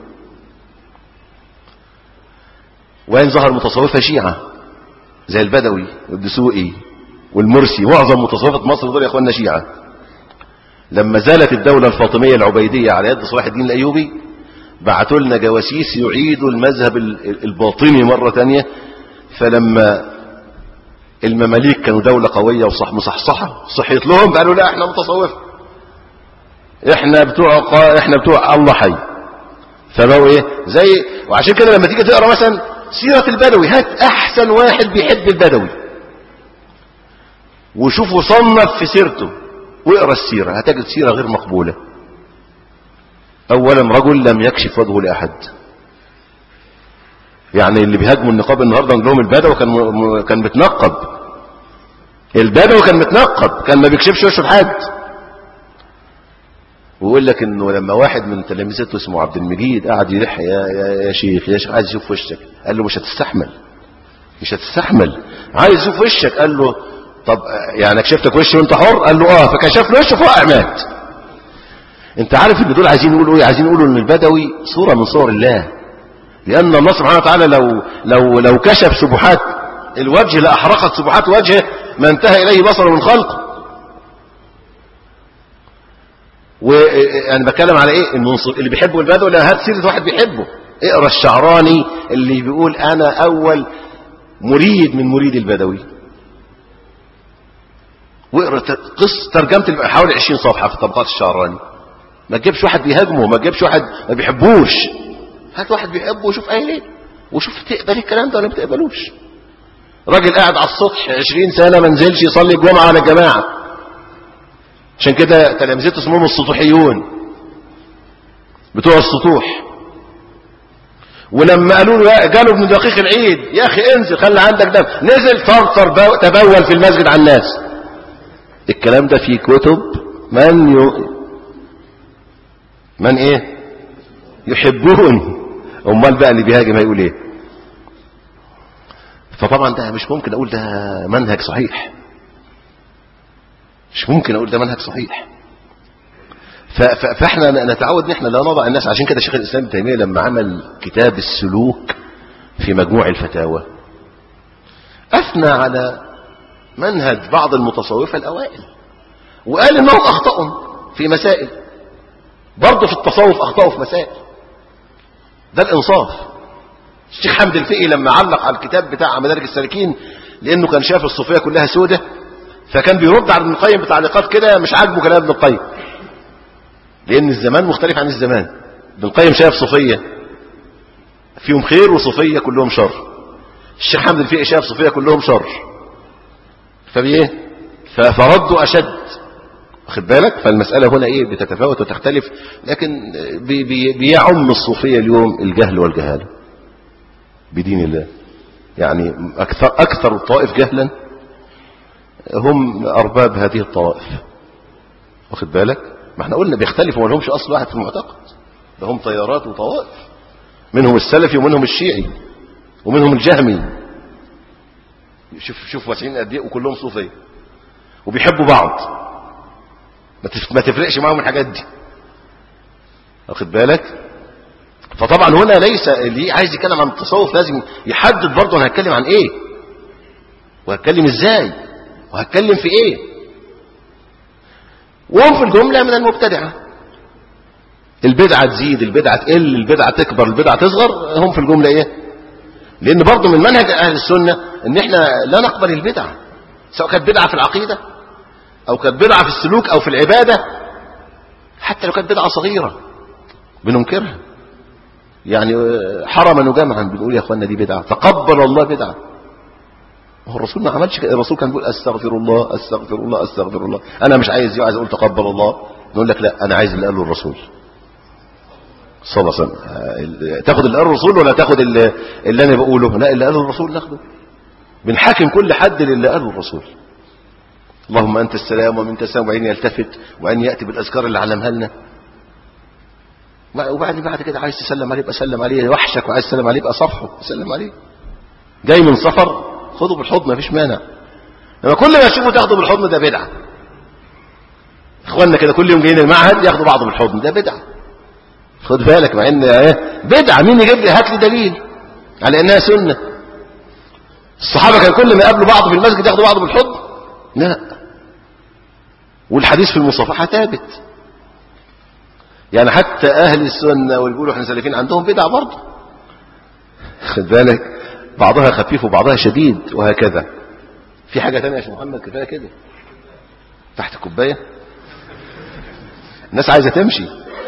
وين ظهر متصوفة شيعة زي البدوي والدسوقي والمرسي. معظم متصوفة مصر دول يا اخواننا شيعة. لما زالت الدولة الفاطمية العبيدية على يد صلاح الدين الأيوبي بعتوا لنا جواسيس يعيدوا المذهب الباطني مرة تانية. فلما المماليك كانوا دولة قوية ومصحصحة صحيت لهم قالوا لا احنا متصوفة، احنا بتوع الله حي. فبقوا ايه زي. وعشان كده لما تيجي تقرا مثلا سيرة البدوي، هات احسن واحد بيحب البدوي وشوفوا صنف في سيرته واقرا السيرة، هتجد سيرة غير مقبولة. اولا رجل لم يكشف وجهه لاحد. يعني اللي بيهاجموا النقاب النهارده نقول لهم البدوي كان متنقب، البدوي كان متنقب، كان ما بيكشفش وشه لحد. ويقول لك انه لما واحد من تلاميذته اسمه عبد المجيد قعد يلح يا شيخ عايز يشوف وشك، قال له مش هتستحمل عايز يشوف وشك. قال له طب يعني كشفتك وشي وانت حر؟ قال له اه. فكشف له وشه فوقع مات. انت عارف ان دول عايزين يقولوا ايه؟ عايزين يقولوا ان البدوي صورة من صور الله، لان الله سبحانه وتعالى لو كشف سبحات الوجه لاحرقت سبحات وجهه ما انتهى اليه بصره من خلقه. وانا بتكلم على ايه؟ اللي بيحبوا البدو. لا، هات سيره واحد بيحبه. اقرا الشعراني اللي بيقول انا اول مريد من مريد البدوي، واقرا ترجمه حوالي 20 صفحه في طبقات الشعراني. ما تجيبش واحد بيهاجمه، ما تجيبش واحد ما بيحبوش، هات واحد بيحبه وشوف قايل ايه، وشوف تقبل الكلام ده ولا ما تقبلوش. راجل قاعد على السطح 20 سنه ما نزلش يصلي الجمعه على الجماعه، عشان كده تلامذته اسمهم السطوحيون، بتوع السطوح. ولما قالوا له قالوا ابن دقيق العيد يا اخي انزل خلي عندك دم، نزل فرطر تبول في المسجد على الناس. الكلام ده في كتب من ايه يحبون. امال بقى اللي بيهاجم هيقول ايه؟ فطبعا ده مش ممكن اقول ده منهج صحيح، مش ممكن اقول ده منهج صحيح. فاحنا نتعود ان احنا لا نضع الناس. عشان كده شيخ الاسلام ابن تيميه لما عمل كتاب السلوك في مجموع الفتاوى اثنى على منهج بعض المتصوفه الاوائل، وقال انهم اخطاوا في مسائل، برضه في التصوف اخطاوا في مسائل. ده الانصاف. الشيخ حمد الفقي لما علق على الكتاب بتاع مدارج السالكين، لانه كان شاف الصوفيه كلها سودة، فكان بيرد على ابن القيم بتعليقات كده مش عاجبه كلام ابن القيم، لان الزمان مختلف عن الزمان. ابن القيم شاف صوفيه فيهم خير وصوفيه كلهم شر، الشيخ حمد الفقي شاف صوفيه كلهم شر، فردوا اشد. واخد بالك؟ فالمساله هنا ايه؟ بتتفاوت وتختلف، لكن بيعم الصوفيه اليوم الجهل والجهاله بدين الله. يعني اكثر الطائف جهلا هم ارباب هذه الطوائف. واخد بالك؟ ما احنا قلنا بيختلفوا، ما لهمش اصل واحد في المعتقد، ده هم طيارات وطوائف، منهم السلفي ومنهم الشيعي ومنهم الجهمي. شوف واسعين قد ايه، وكلهم صوفيه وبيحبوا بعض، ما تفرقش معاهم الحاجات دي. واخد بالك؟ فطبعا هنا ليس اللي عايز يتكلم عن التصوف لازم يحدد برضه انا هتكلم عن ايه، وهتكلم ازاي، وهتكلم في ايه. وهم في الجمله من المبتدعه، البدعه تزيد، البدعه تقل، البدعه تكبر، البدعه تصغر، هم في الجمله ايه؟ لان برضه من منهج اهل السنه ان احنا لا نقبل البدعه، سواء كانت بدعه في العقيده او كانت بدعه في السلوك او في العباده، حتى لو كانت بدعه صغيره بننكرها. يعني حرما وجمعا بنقول يا اخوانا دي بدعه، تقبل الله بدعه. هو الرسول ما عملش كده، الرسول كان بيقول استغفر الله استغفر الله استغفر الله. انا مش عايز اقول تقبل الله، نقول لك لا انا عايز اللي قاله الرسول صلى الله عليه وسلم. تاخد اللي قاله الرسول ولا تاخد اللي انا بقوله؟ لا، اللي قاله الرسول ناخده. بنحاكم كل حد للي قاله الرسول. اللهم انت السلام ومنك السلام، وعين يلتفت وان ياتي بالاذكار اللي علمها لنا. وبعد كده عايز تسلم عليه يبقى سلم عليه، وحشك وعايز تسلم عليه يبقى صفحه سلم عليه. جاي من سفر خده بالحضن مفيش مانع، لما كل ما تشوفه تاخده بالحضن ده بدعه. اخواننا كده كل يوم جايين المعهد ياخدوا بعض بالحضن، ده بدعه. خد بالك، مع ان بدعه. مين يجيب لي؟ هات لي دليل على انها سنه. الصحابه كان كل ما يقابلوا بعض في المسجد ياخدوا بعض بالحضن؟ لا. والحديث في المصافحه ثابت. يعني حتى اهل السنه واللي بيقولوا احنا سلفيين عندهم بدع برضه. خد بالك، بعضها خفيف وبعضها شديد وهكذا. في حاجه ثانيه يا شيخ محمد؟ كفايه كده تحت الكوبايه، الناس عايزه تمشي.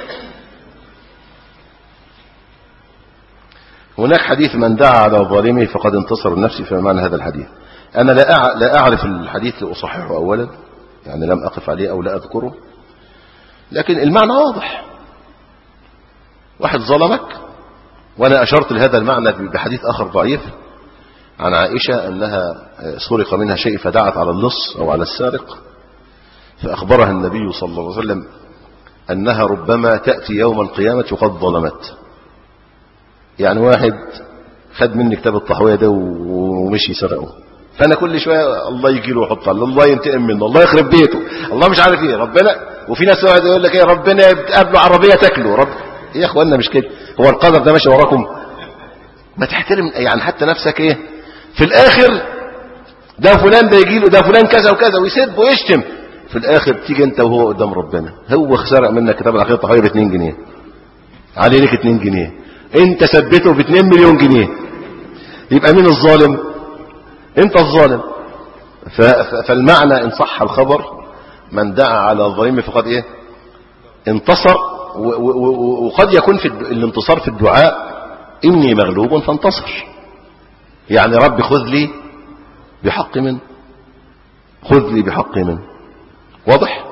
هناك حديث من دعا على ظالمه فقد انتصر النفس. فما معنى هذا الحديث؟ انا لا اعرف الحديث لاصححه اولا، يعني لم اقف عليه او لا اذكره، لكن المعنى واضح. واحد ظلمك، وانا اشرت لهذا المعنى بحديث اخر ضعيف عن عائشة انها سرق منها شيء فدعت على اللص او على السارق، فاخبرها النبي صلى الله عليه وسلم انها ربما تأتي يوم القيامة وقد ظلمت. يعني واحد خد مني كتاب الطحوية ده ومشي سرقه، فانا كل شوية الله يجي له ويحط عليه، الله ينتقم منه، الله يخرب بيته، الله مش عارف ايه، ربنا. وفي ناس واحد يقول لك ايه، ربنا يقابله عربية تاكله. ايه يا اخوانا مش كده؟ هو القدر ده ماشي وراكم؟ ما تحترم يعني حتى نفسك. ايه في الاخر؟ ده فلان ده يجي له، ده فلان كذا وكذا، ويسب ويشتم، في الاخر تيجي انت وهو قدام ربنا، هو سرق منك كتاب العقيده الطحاويه ب2 جنيه، عليه لك 2 جنيه، انت ثبته ب2 مليون جنيه، يبقى مين الظالم؟ انت الظالم. فالمعنى ان صح الخبر من دعا على الظالم فقد ايه؟ انتصر. وقد يكون في الانتصار في الدعاء اني مغلوب فانتصر، يعني رب خذ لي بحق من، خذ لي بحق من. واضح؟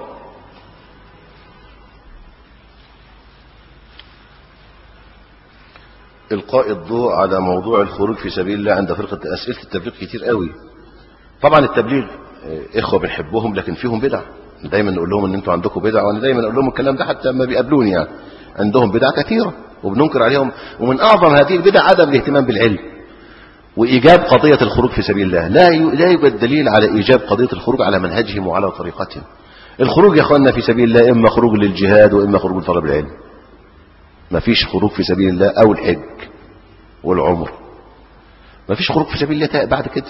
إلقاء الضوء على موضوع الخروج في سبيل الله عند فرقة أسئلة التبليغ كتير قوي. طبعا التبليغ إخوة بنحبهم لكن فيهم بدع، دايما نقول لهم ان انتوا عندكم بدع، وانا دايما اقول لهم الكلام ده حتى لما بيقابلوني، يعني عندهم بدع كثيرة وبننكر عليهم. ومن أعظم هذه البدع عدم الاهتمام بالعلم وإيجاب قضية الخروج في سبيل الله. لا يوجد دليل على إيجاب قضية الخروج على منهجهم وعلى طريقتهم. الخروج يا أخوانا في سبيل الله إما خروج للجهاد وإما خروج لطلب العلم. ما فيش خروج في سبيل الله أو الحج والعمر، ما فيش خروج في سبيل الله بعد كده.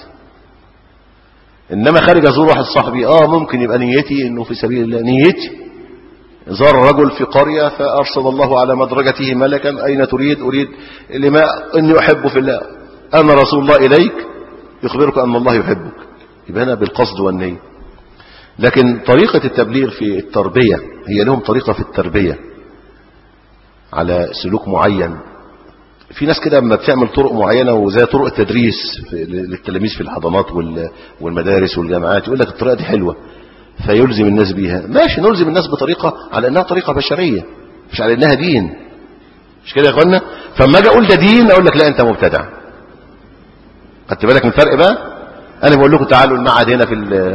إنما خارج أزور واحد صاحبي ممكن يبقى نيتي إنه في سبيل الله. نيتي زار رجل في قرية فأرسل الله على مدرجته ملكا، أين تريد؟ أريد لما إني أحب في الله، أنا رسول الله إليك يخبرك أن الله يحبك. يبقى هنا بالقصد والنية. لكن طريقة التبليغ في التربية، هي لهم طريقة في التربية على سلوك معين. في ناس كده لما بتعمل طرق معينة وزي طرق التدريس للتلاميذ في الحضانات والمدارس والجامعات، يقول لك الطريقة دي حلوة فيلزم الناس بيها. ماشي، نلزم الناس بطريقة على انها طريقة بشرية مش على انها دين، مش كده يا اخوانا؟ فما اجي اقول ده دين اقول لك لا انت مبتدع. خدت بالك من الفرق بقى؟ انا بقول لكم تعالوا المعهد هنا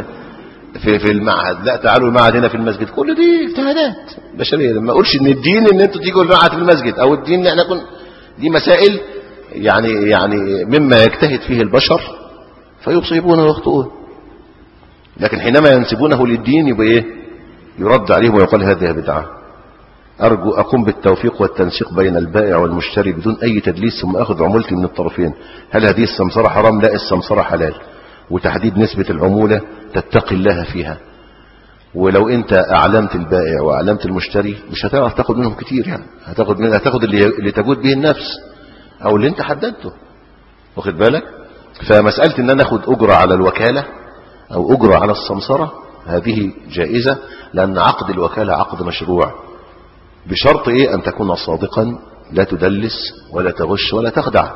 في المعهد، لا تعالوا المعهد هنا في المسجد، كل دي اجتهادات بشرية. لما اقولش ان الدين ان انتوا تيجوا المعهد في المسجد، او الدين ان احنا دي مسائل يعني مما يجتهد فيه البشر فيصيبون ويخطئون. لكن حينما ينسبونه للدين يبقى ايه؟ يرد عليهم ويقال هذه بدعة. أرجو أقوم بالتوفيق والتنسيق بين البائع والمشتري بدون أي تدليس، ثم أخذ عمولتي من الطرفين. هل هذه السمسرة حرام؟ لا، السمسرة حلال، وتحديد نسبة العمولة تتقي الله فيها. ولو أنت أعلمت البائع وأعلمت المشتري مش هتعرف تاخد منهم كتير، يعني هتاخد اللي تجود به النفس أو اللي أنت حددته. واخد بالك؟ فمسألة أن أنا أخذ أجرة على الوكالة أو أجرة على السمسرة هذه جائزة، لأن عقد الوكالة عقد مشروع، بشرط إيه؟ أن تكون صادقا، لا تدلس ولا تغش ولا تخدع.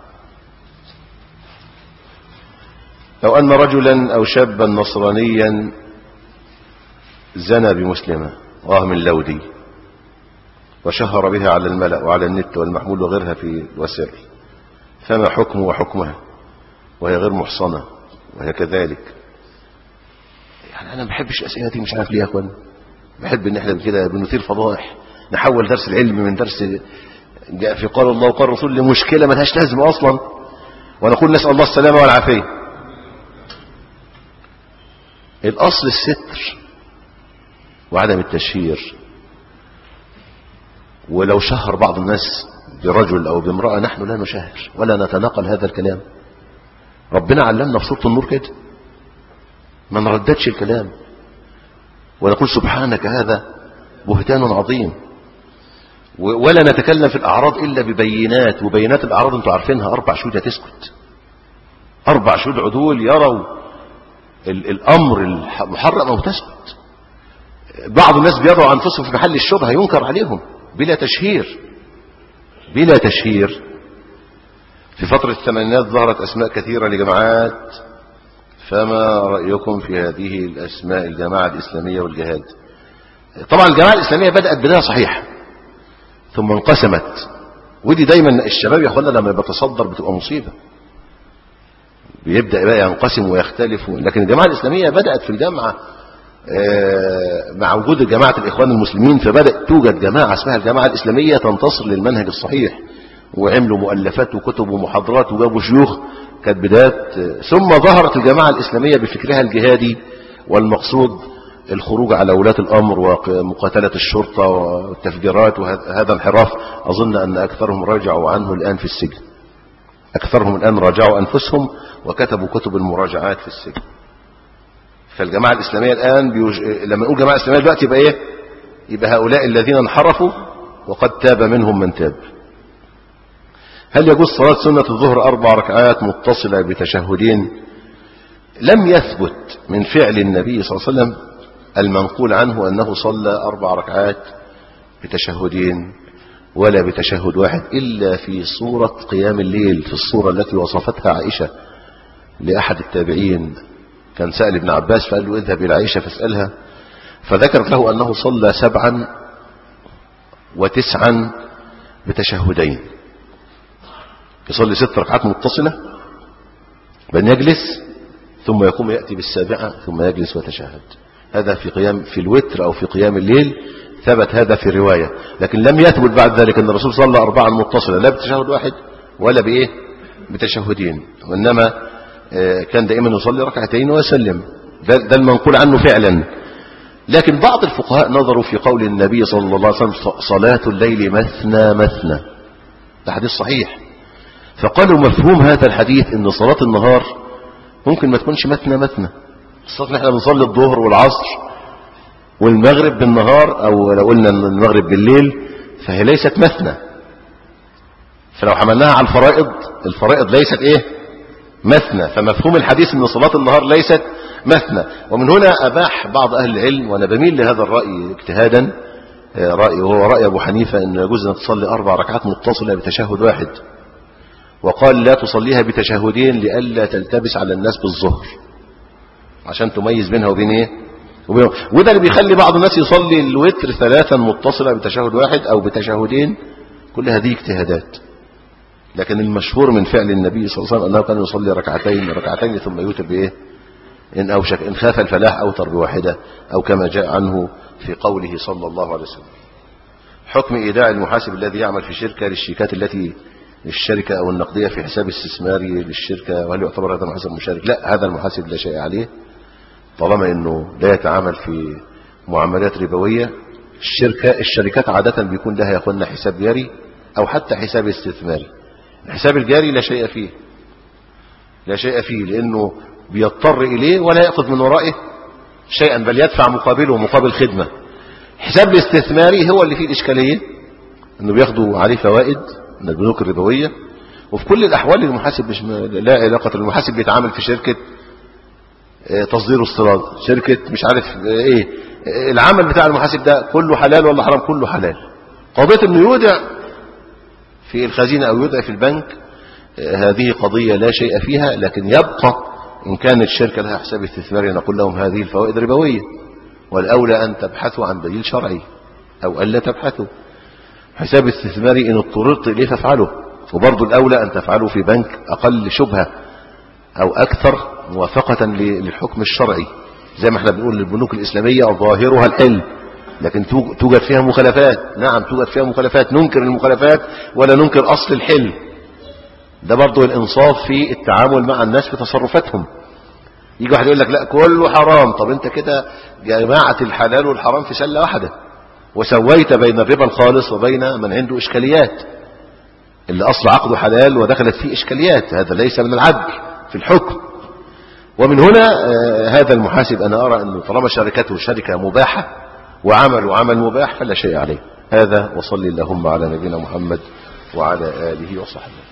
لو أن رجلا أو شابا نصرانيا زنى بمسلمة من لودي وشهر بها على الملأ وعلى النت والمحمول وغيرها في الوسائل، فما حكمه وحكمها وهي غير محصنة وهي كذلك؟ يعني أنا ما بحبش الأسئلة دي، مش عارف ليه يا أخوان. بحب إن احنا كده بنثير فضائح، نحول درس العلم من درس جاء في قال الله وقال الرسول لمشكلة ما لهاش لازمة أصلا، ونقول نسأل الله السلامة والعافية. الأصل الستر وعدم التشهير. ولو شهر بعض الناس برجل أو بامرأة نحن لا نشهر ولا نتناقل هذا الكلام. ربنا علمنا في سورة النور كده، ما نرددش الكلام ونقول سبحانك هذا بهتان عظيم، ولا نتكلم في الأعراض إلا ببينات. وبينات الأعراض انتوا عارفينها، 4 شهود هتسكت، 4 شهود عدول يروا الأمر المحرم أو تسكت. بعض الناس بيضعوا أنفسهم في محل الشبهة ينكر عليهم بلا تشهير. بلا تشهير. في فترة الثمانينات ظهرت أسماء كثيرة لجماعات، فما رأيكم في هذه الأسماء؟ الجماعة الإسلامية والجهاد. طبعا الجماعة الإسلامية بدأت بداية صحيحة ثم انقسمت، ودي دايما الشباب يا اخوانا لما بتصدر بتبقى مصيبة، بيبدأ بقى ينقسم ويختلف. لكن الجماعة الإسلامية بدأت في الجامعة مع وجود جماعة الإخوان المسلمين، فبدأت توجد جماعة اسمها الجماعة الإسلامية تنتصر للمنهج الصحيح، وعملوا مؤلفات وكتب ومحاضرات وجابوا شيوخ، كانت بدايات. ثم ظهرت الجماعة الإسلامية بفكرها الجهادي، والمقصود الخروج على ولاة الأمر ومقاتلة الشرطة والتفجيرات، وهذا انحراف أظن أن أكثرهم راجعوا عنه الآن في السجن. أكثرهم الآن راجعوا أنفسهم وكتبوا كتب المراجعات في السجن. فالجماعة الإسلامية الآن لما نقول جماعة إسلامية دلوقتي يبقى إيه؟ يبقى هؤلاء الذين انحرفوا وقد تاب منهم من تاب. هل يجوز صلاة سنة الظهر 4 ركعات متصلة بتشهدين؟ لم يثبت من فعل النبي صلى الله عليه وسلم المنقول عنه أنه صلى 4 ركعات بتشهدين ولا بتشهد واحد إلا في صورة قيام الليل، في الصورة التي وصفتها عائشة لأحد التابعين. كان سأل ابن عباس فقال له اذهب إلى عائشة فاسألها، فذكرت له أنه صلى 7 و9 بتشهدين، يصلي 6 ركعات متصلة بأن يجلس ثم يقوم يأتي بالسابعة ثم يجلس ويتشهد. هذا في الوتر أو في قيام الليل ثبت هذا في الرواية، لكن لم يثبت بعد ذلك أن الرسول صلى 4 متصلة لا بتشهد واحد ولا بإيه بتشهدين، وإنما كان دائما يصلي 2 ركعتين ويسلم. ده المنقول عنه فعلا. لكن بعض الفقهاء نظروا في قول النبي صلى الله عليه وسلم صلاة الليل مثنى مثنى، ده حديث صحيح، فقالوا مفهوم هذا الحديث ان صلاة النهار ممكن ما تكونش مثنى مثنى. الصلاة احنا بنصلي الظهر والعصر والمغرب بالنهار، او لو قلنا المغرب بالليل، فهي ليست مثنى. فلو حملناها على الفرائض ليست ايه مثنى، فمفهوم الحديث ان صلاة النهار ليست مثنى. ومن هنا اباح بعض اهل العلم، وانا بميل لهذا الرأي اجتهادا، رأي وهو رأي ابو حنيفة، ان يجوز ان تصلي 4 ركعات متصلة بتشهد واحد، وقال لا تصليها بتشهدين لئلا تلتبس على الناس بالظهر، عشان تميز بينها وبين ايه وده اللي بيخلي بعض الناس يصلي الوتر 3 متصلة بتشهد واحد او بتشهدين. كل هذه اجتهادات، لكن المشهور من فعل النبي صلى الله عليه وسلم انه كان يصلي ركعتين ثم يوتر بايه ان اوشك ان خاف الفلاح اوتر بواحدة، او كما جاء عنه في قوله صلى الله عليه وسلم. حكم ايداع المحاسب الذي يعمل في شركة للشيكات التي للشركة او النقدية في حساب استثماري للشركة، وهل يعتبر هذا محاسب مشارك؟ لا، هذا المحاسب لا شيء عليه طالما انه لا يتعامل في معاملات ربوية. الشركات عادة بيكون لها يقولنا حساب جاري او حتى حساب استثماري. الحساب الجاري لا شيء فيه لانه بيضطر اليه ولا يأخذ من ورائه شيئا، بل يدفع مقابله مقابل خدمة. الحساب الاستثماري هو اللي فيه الاشكالية، انه بياخدوا عليه فوائد من البنوك الربوية. وفي كل الاحوال المحاسب مش لا علاقة، المحاسب بيتعامل في شركة تصدير واستيراد، شركة مش عارف ايه، العمل بتاع المحاسب ده كله حلال ولا حرام؟ كله حلال. قضية انه يودع في الخزينة او يودع في البنك هذه قضية لا شيء فيها، لكن يبقى ان كانت الشركة لها حساب استثماري نقول لهم هذه الفوائد ربوية، والاولى ان تبحثوا عن بديل شرعي او الا تبحثوا. حساب استثماري ان اضطررت اليه فافعله، وبرضه الاولى ان تفعلوا في بنك اقل شبهة او اكثر موافقة للحكم الشرعي. زي ما احنا بنقول للبنوك الاسلامية ظاهرها الحل، لكن توجد فيها مخالفات. نعم توجد فيها مخالفات، ننكر المخالفات ولا ننكر اصل الحل. ده برضه الانصاف في التعامل مع الناس في تصرفاتهم. يجي واحد يقول لك لا كله حرام، طب انت كده جماعة الحلال والحرام في سلة واحدة، وسويت بين الربا الخالص وبين من عنده اشكاليات، اللي اصل عقده حلال ودخلت فيه اشكاليات. هذا ليس من العدل في الحكم. ومن هنا هذا المحاسب انا ارى انه طالما شركته شركة مباحة وعمل مباح فلا شيء عليه. هذا وصلي اللهم على نبينا محمد وعلى آله وصحبه.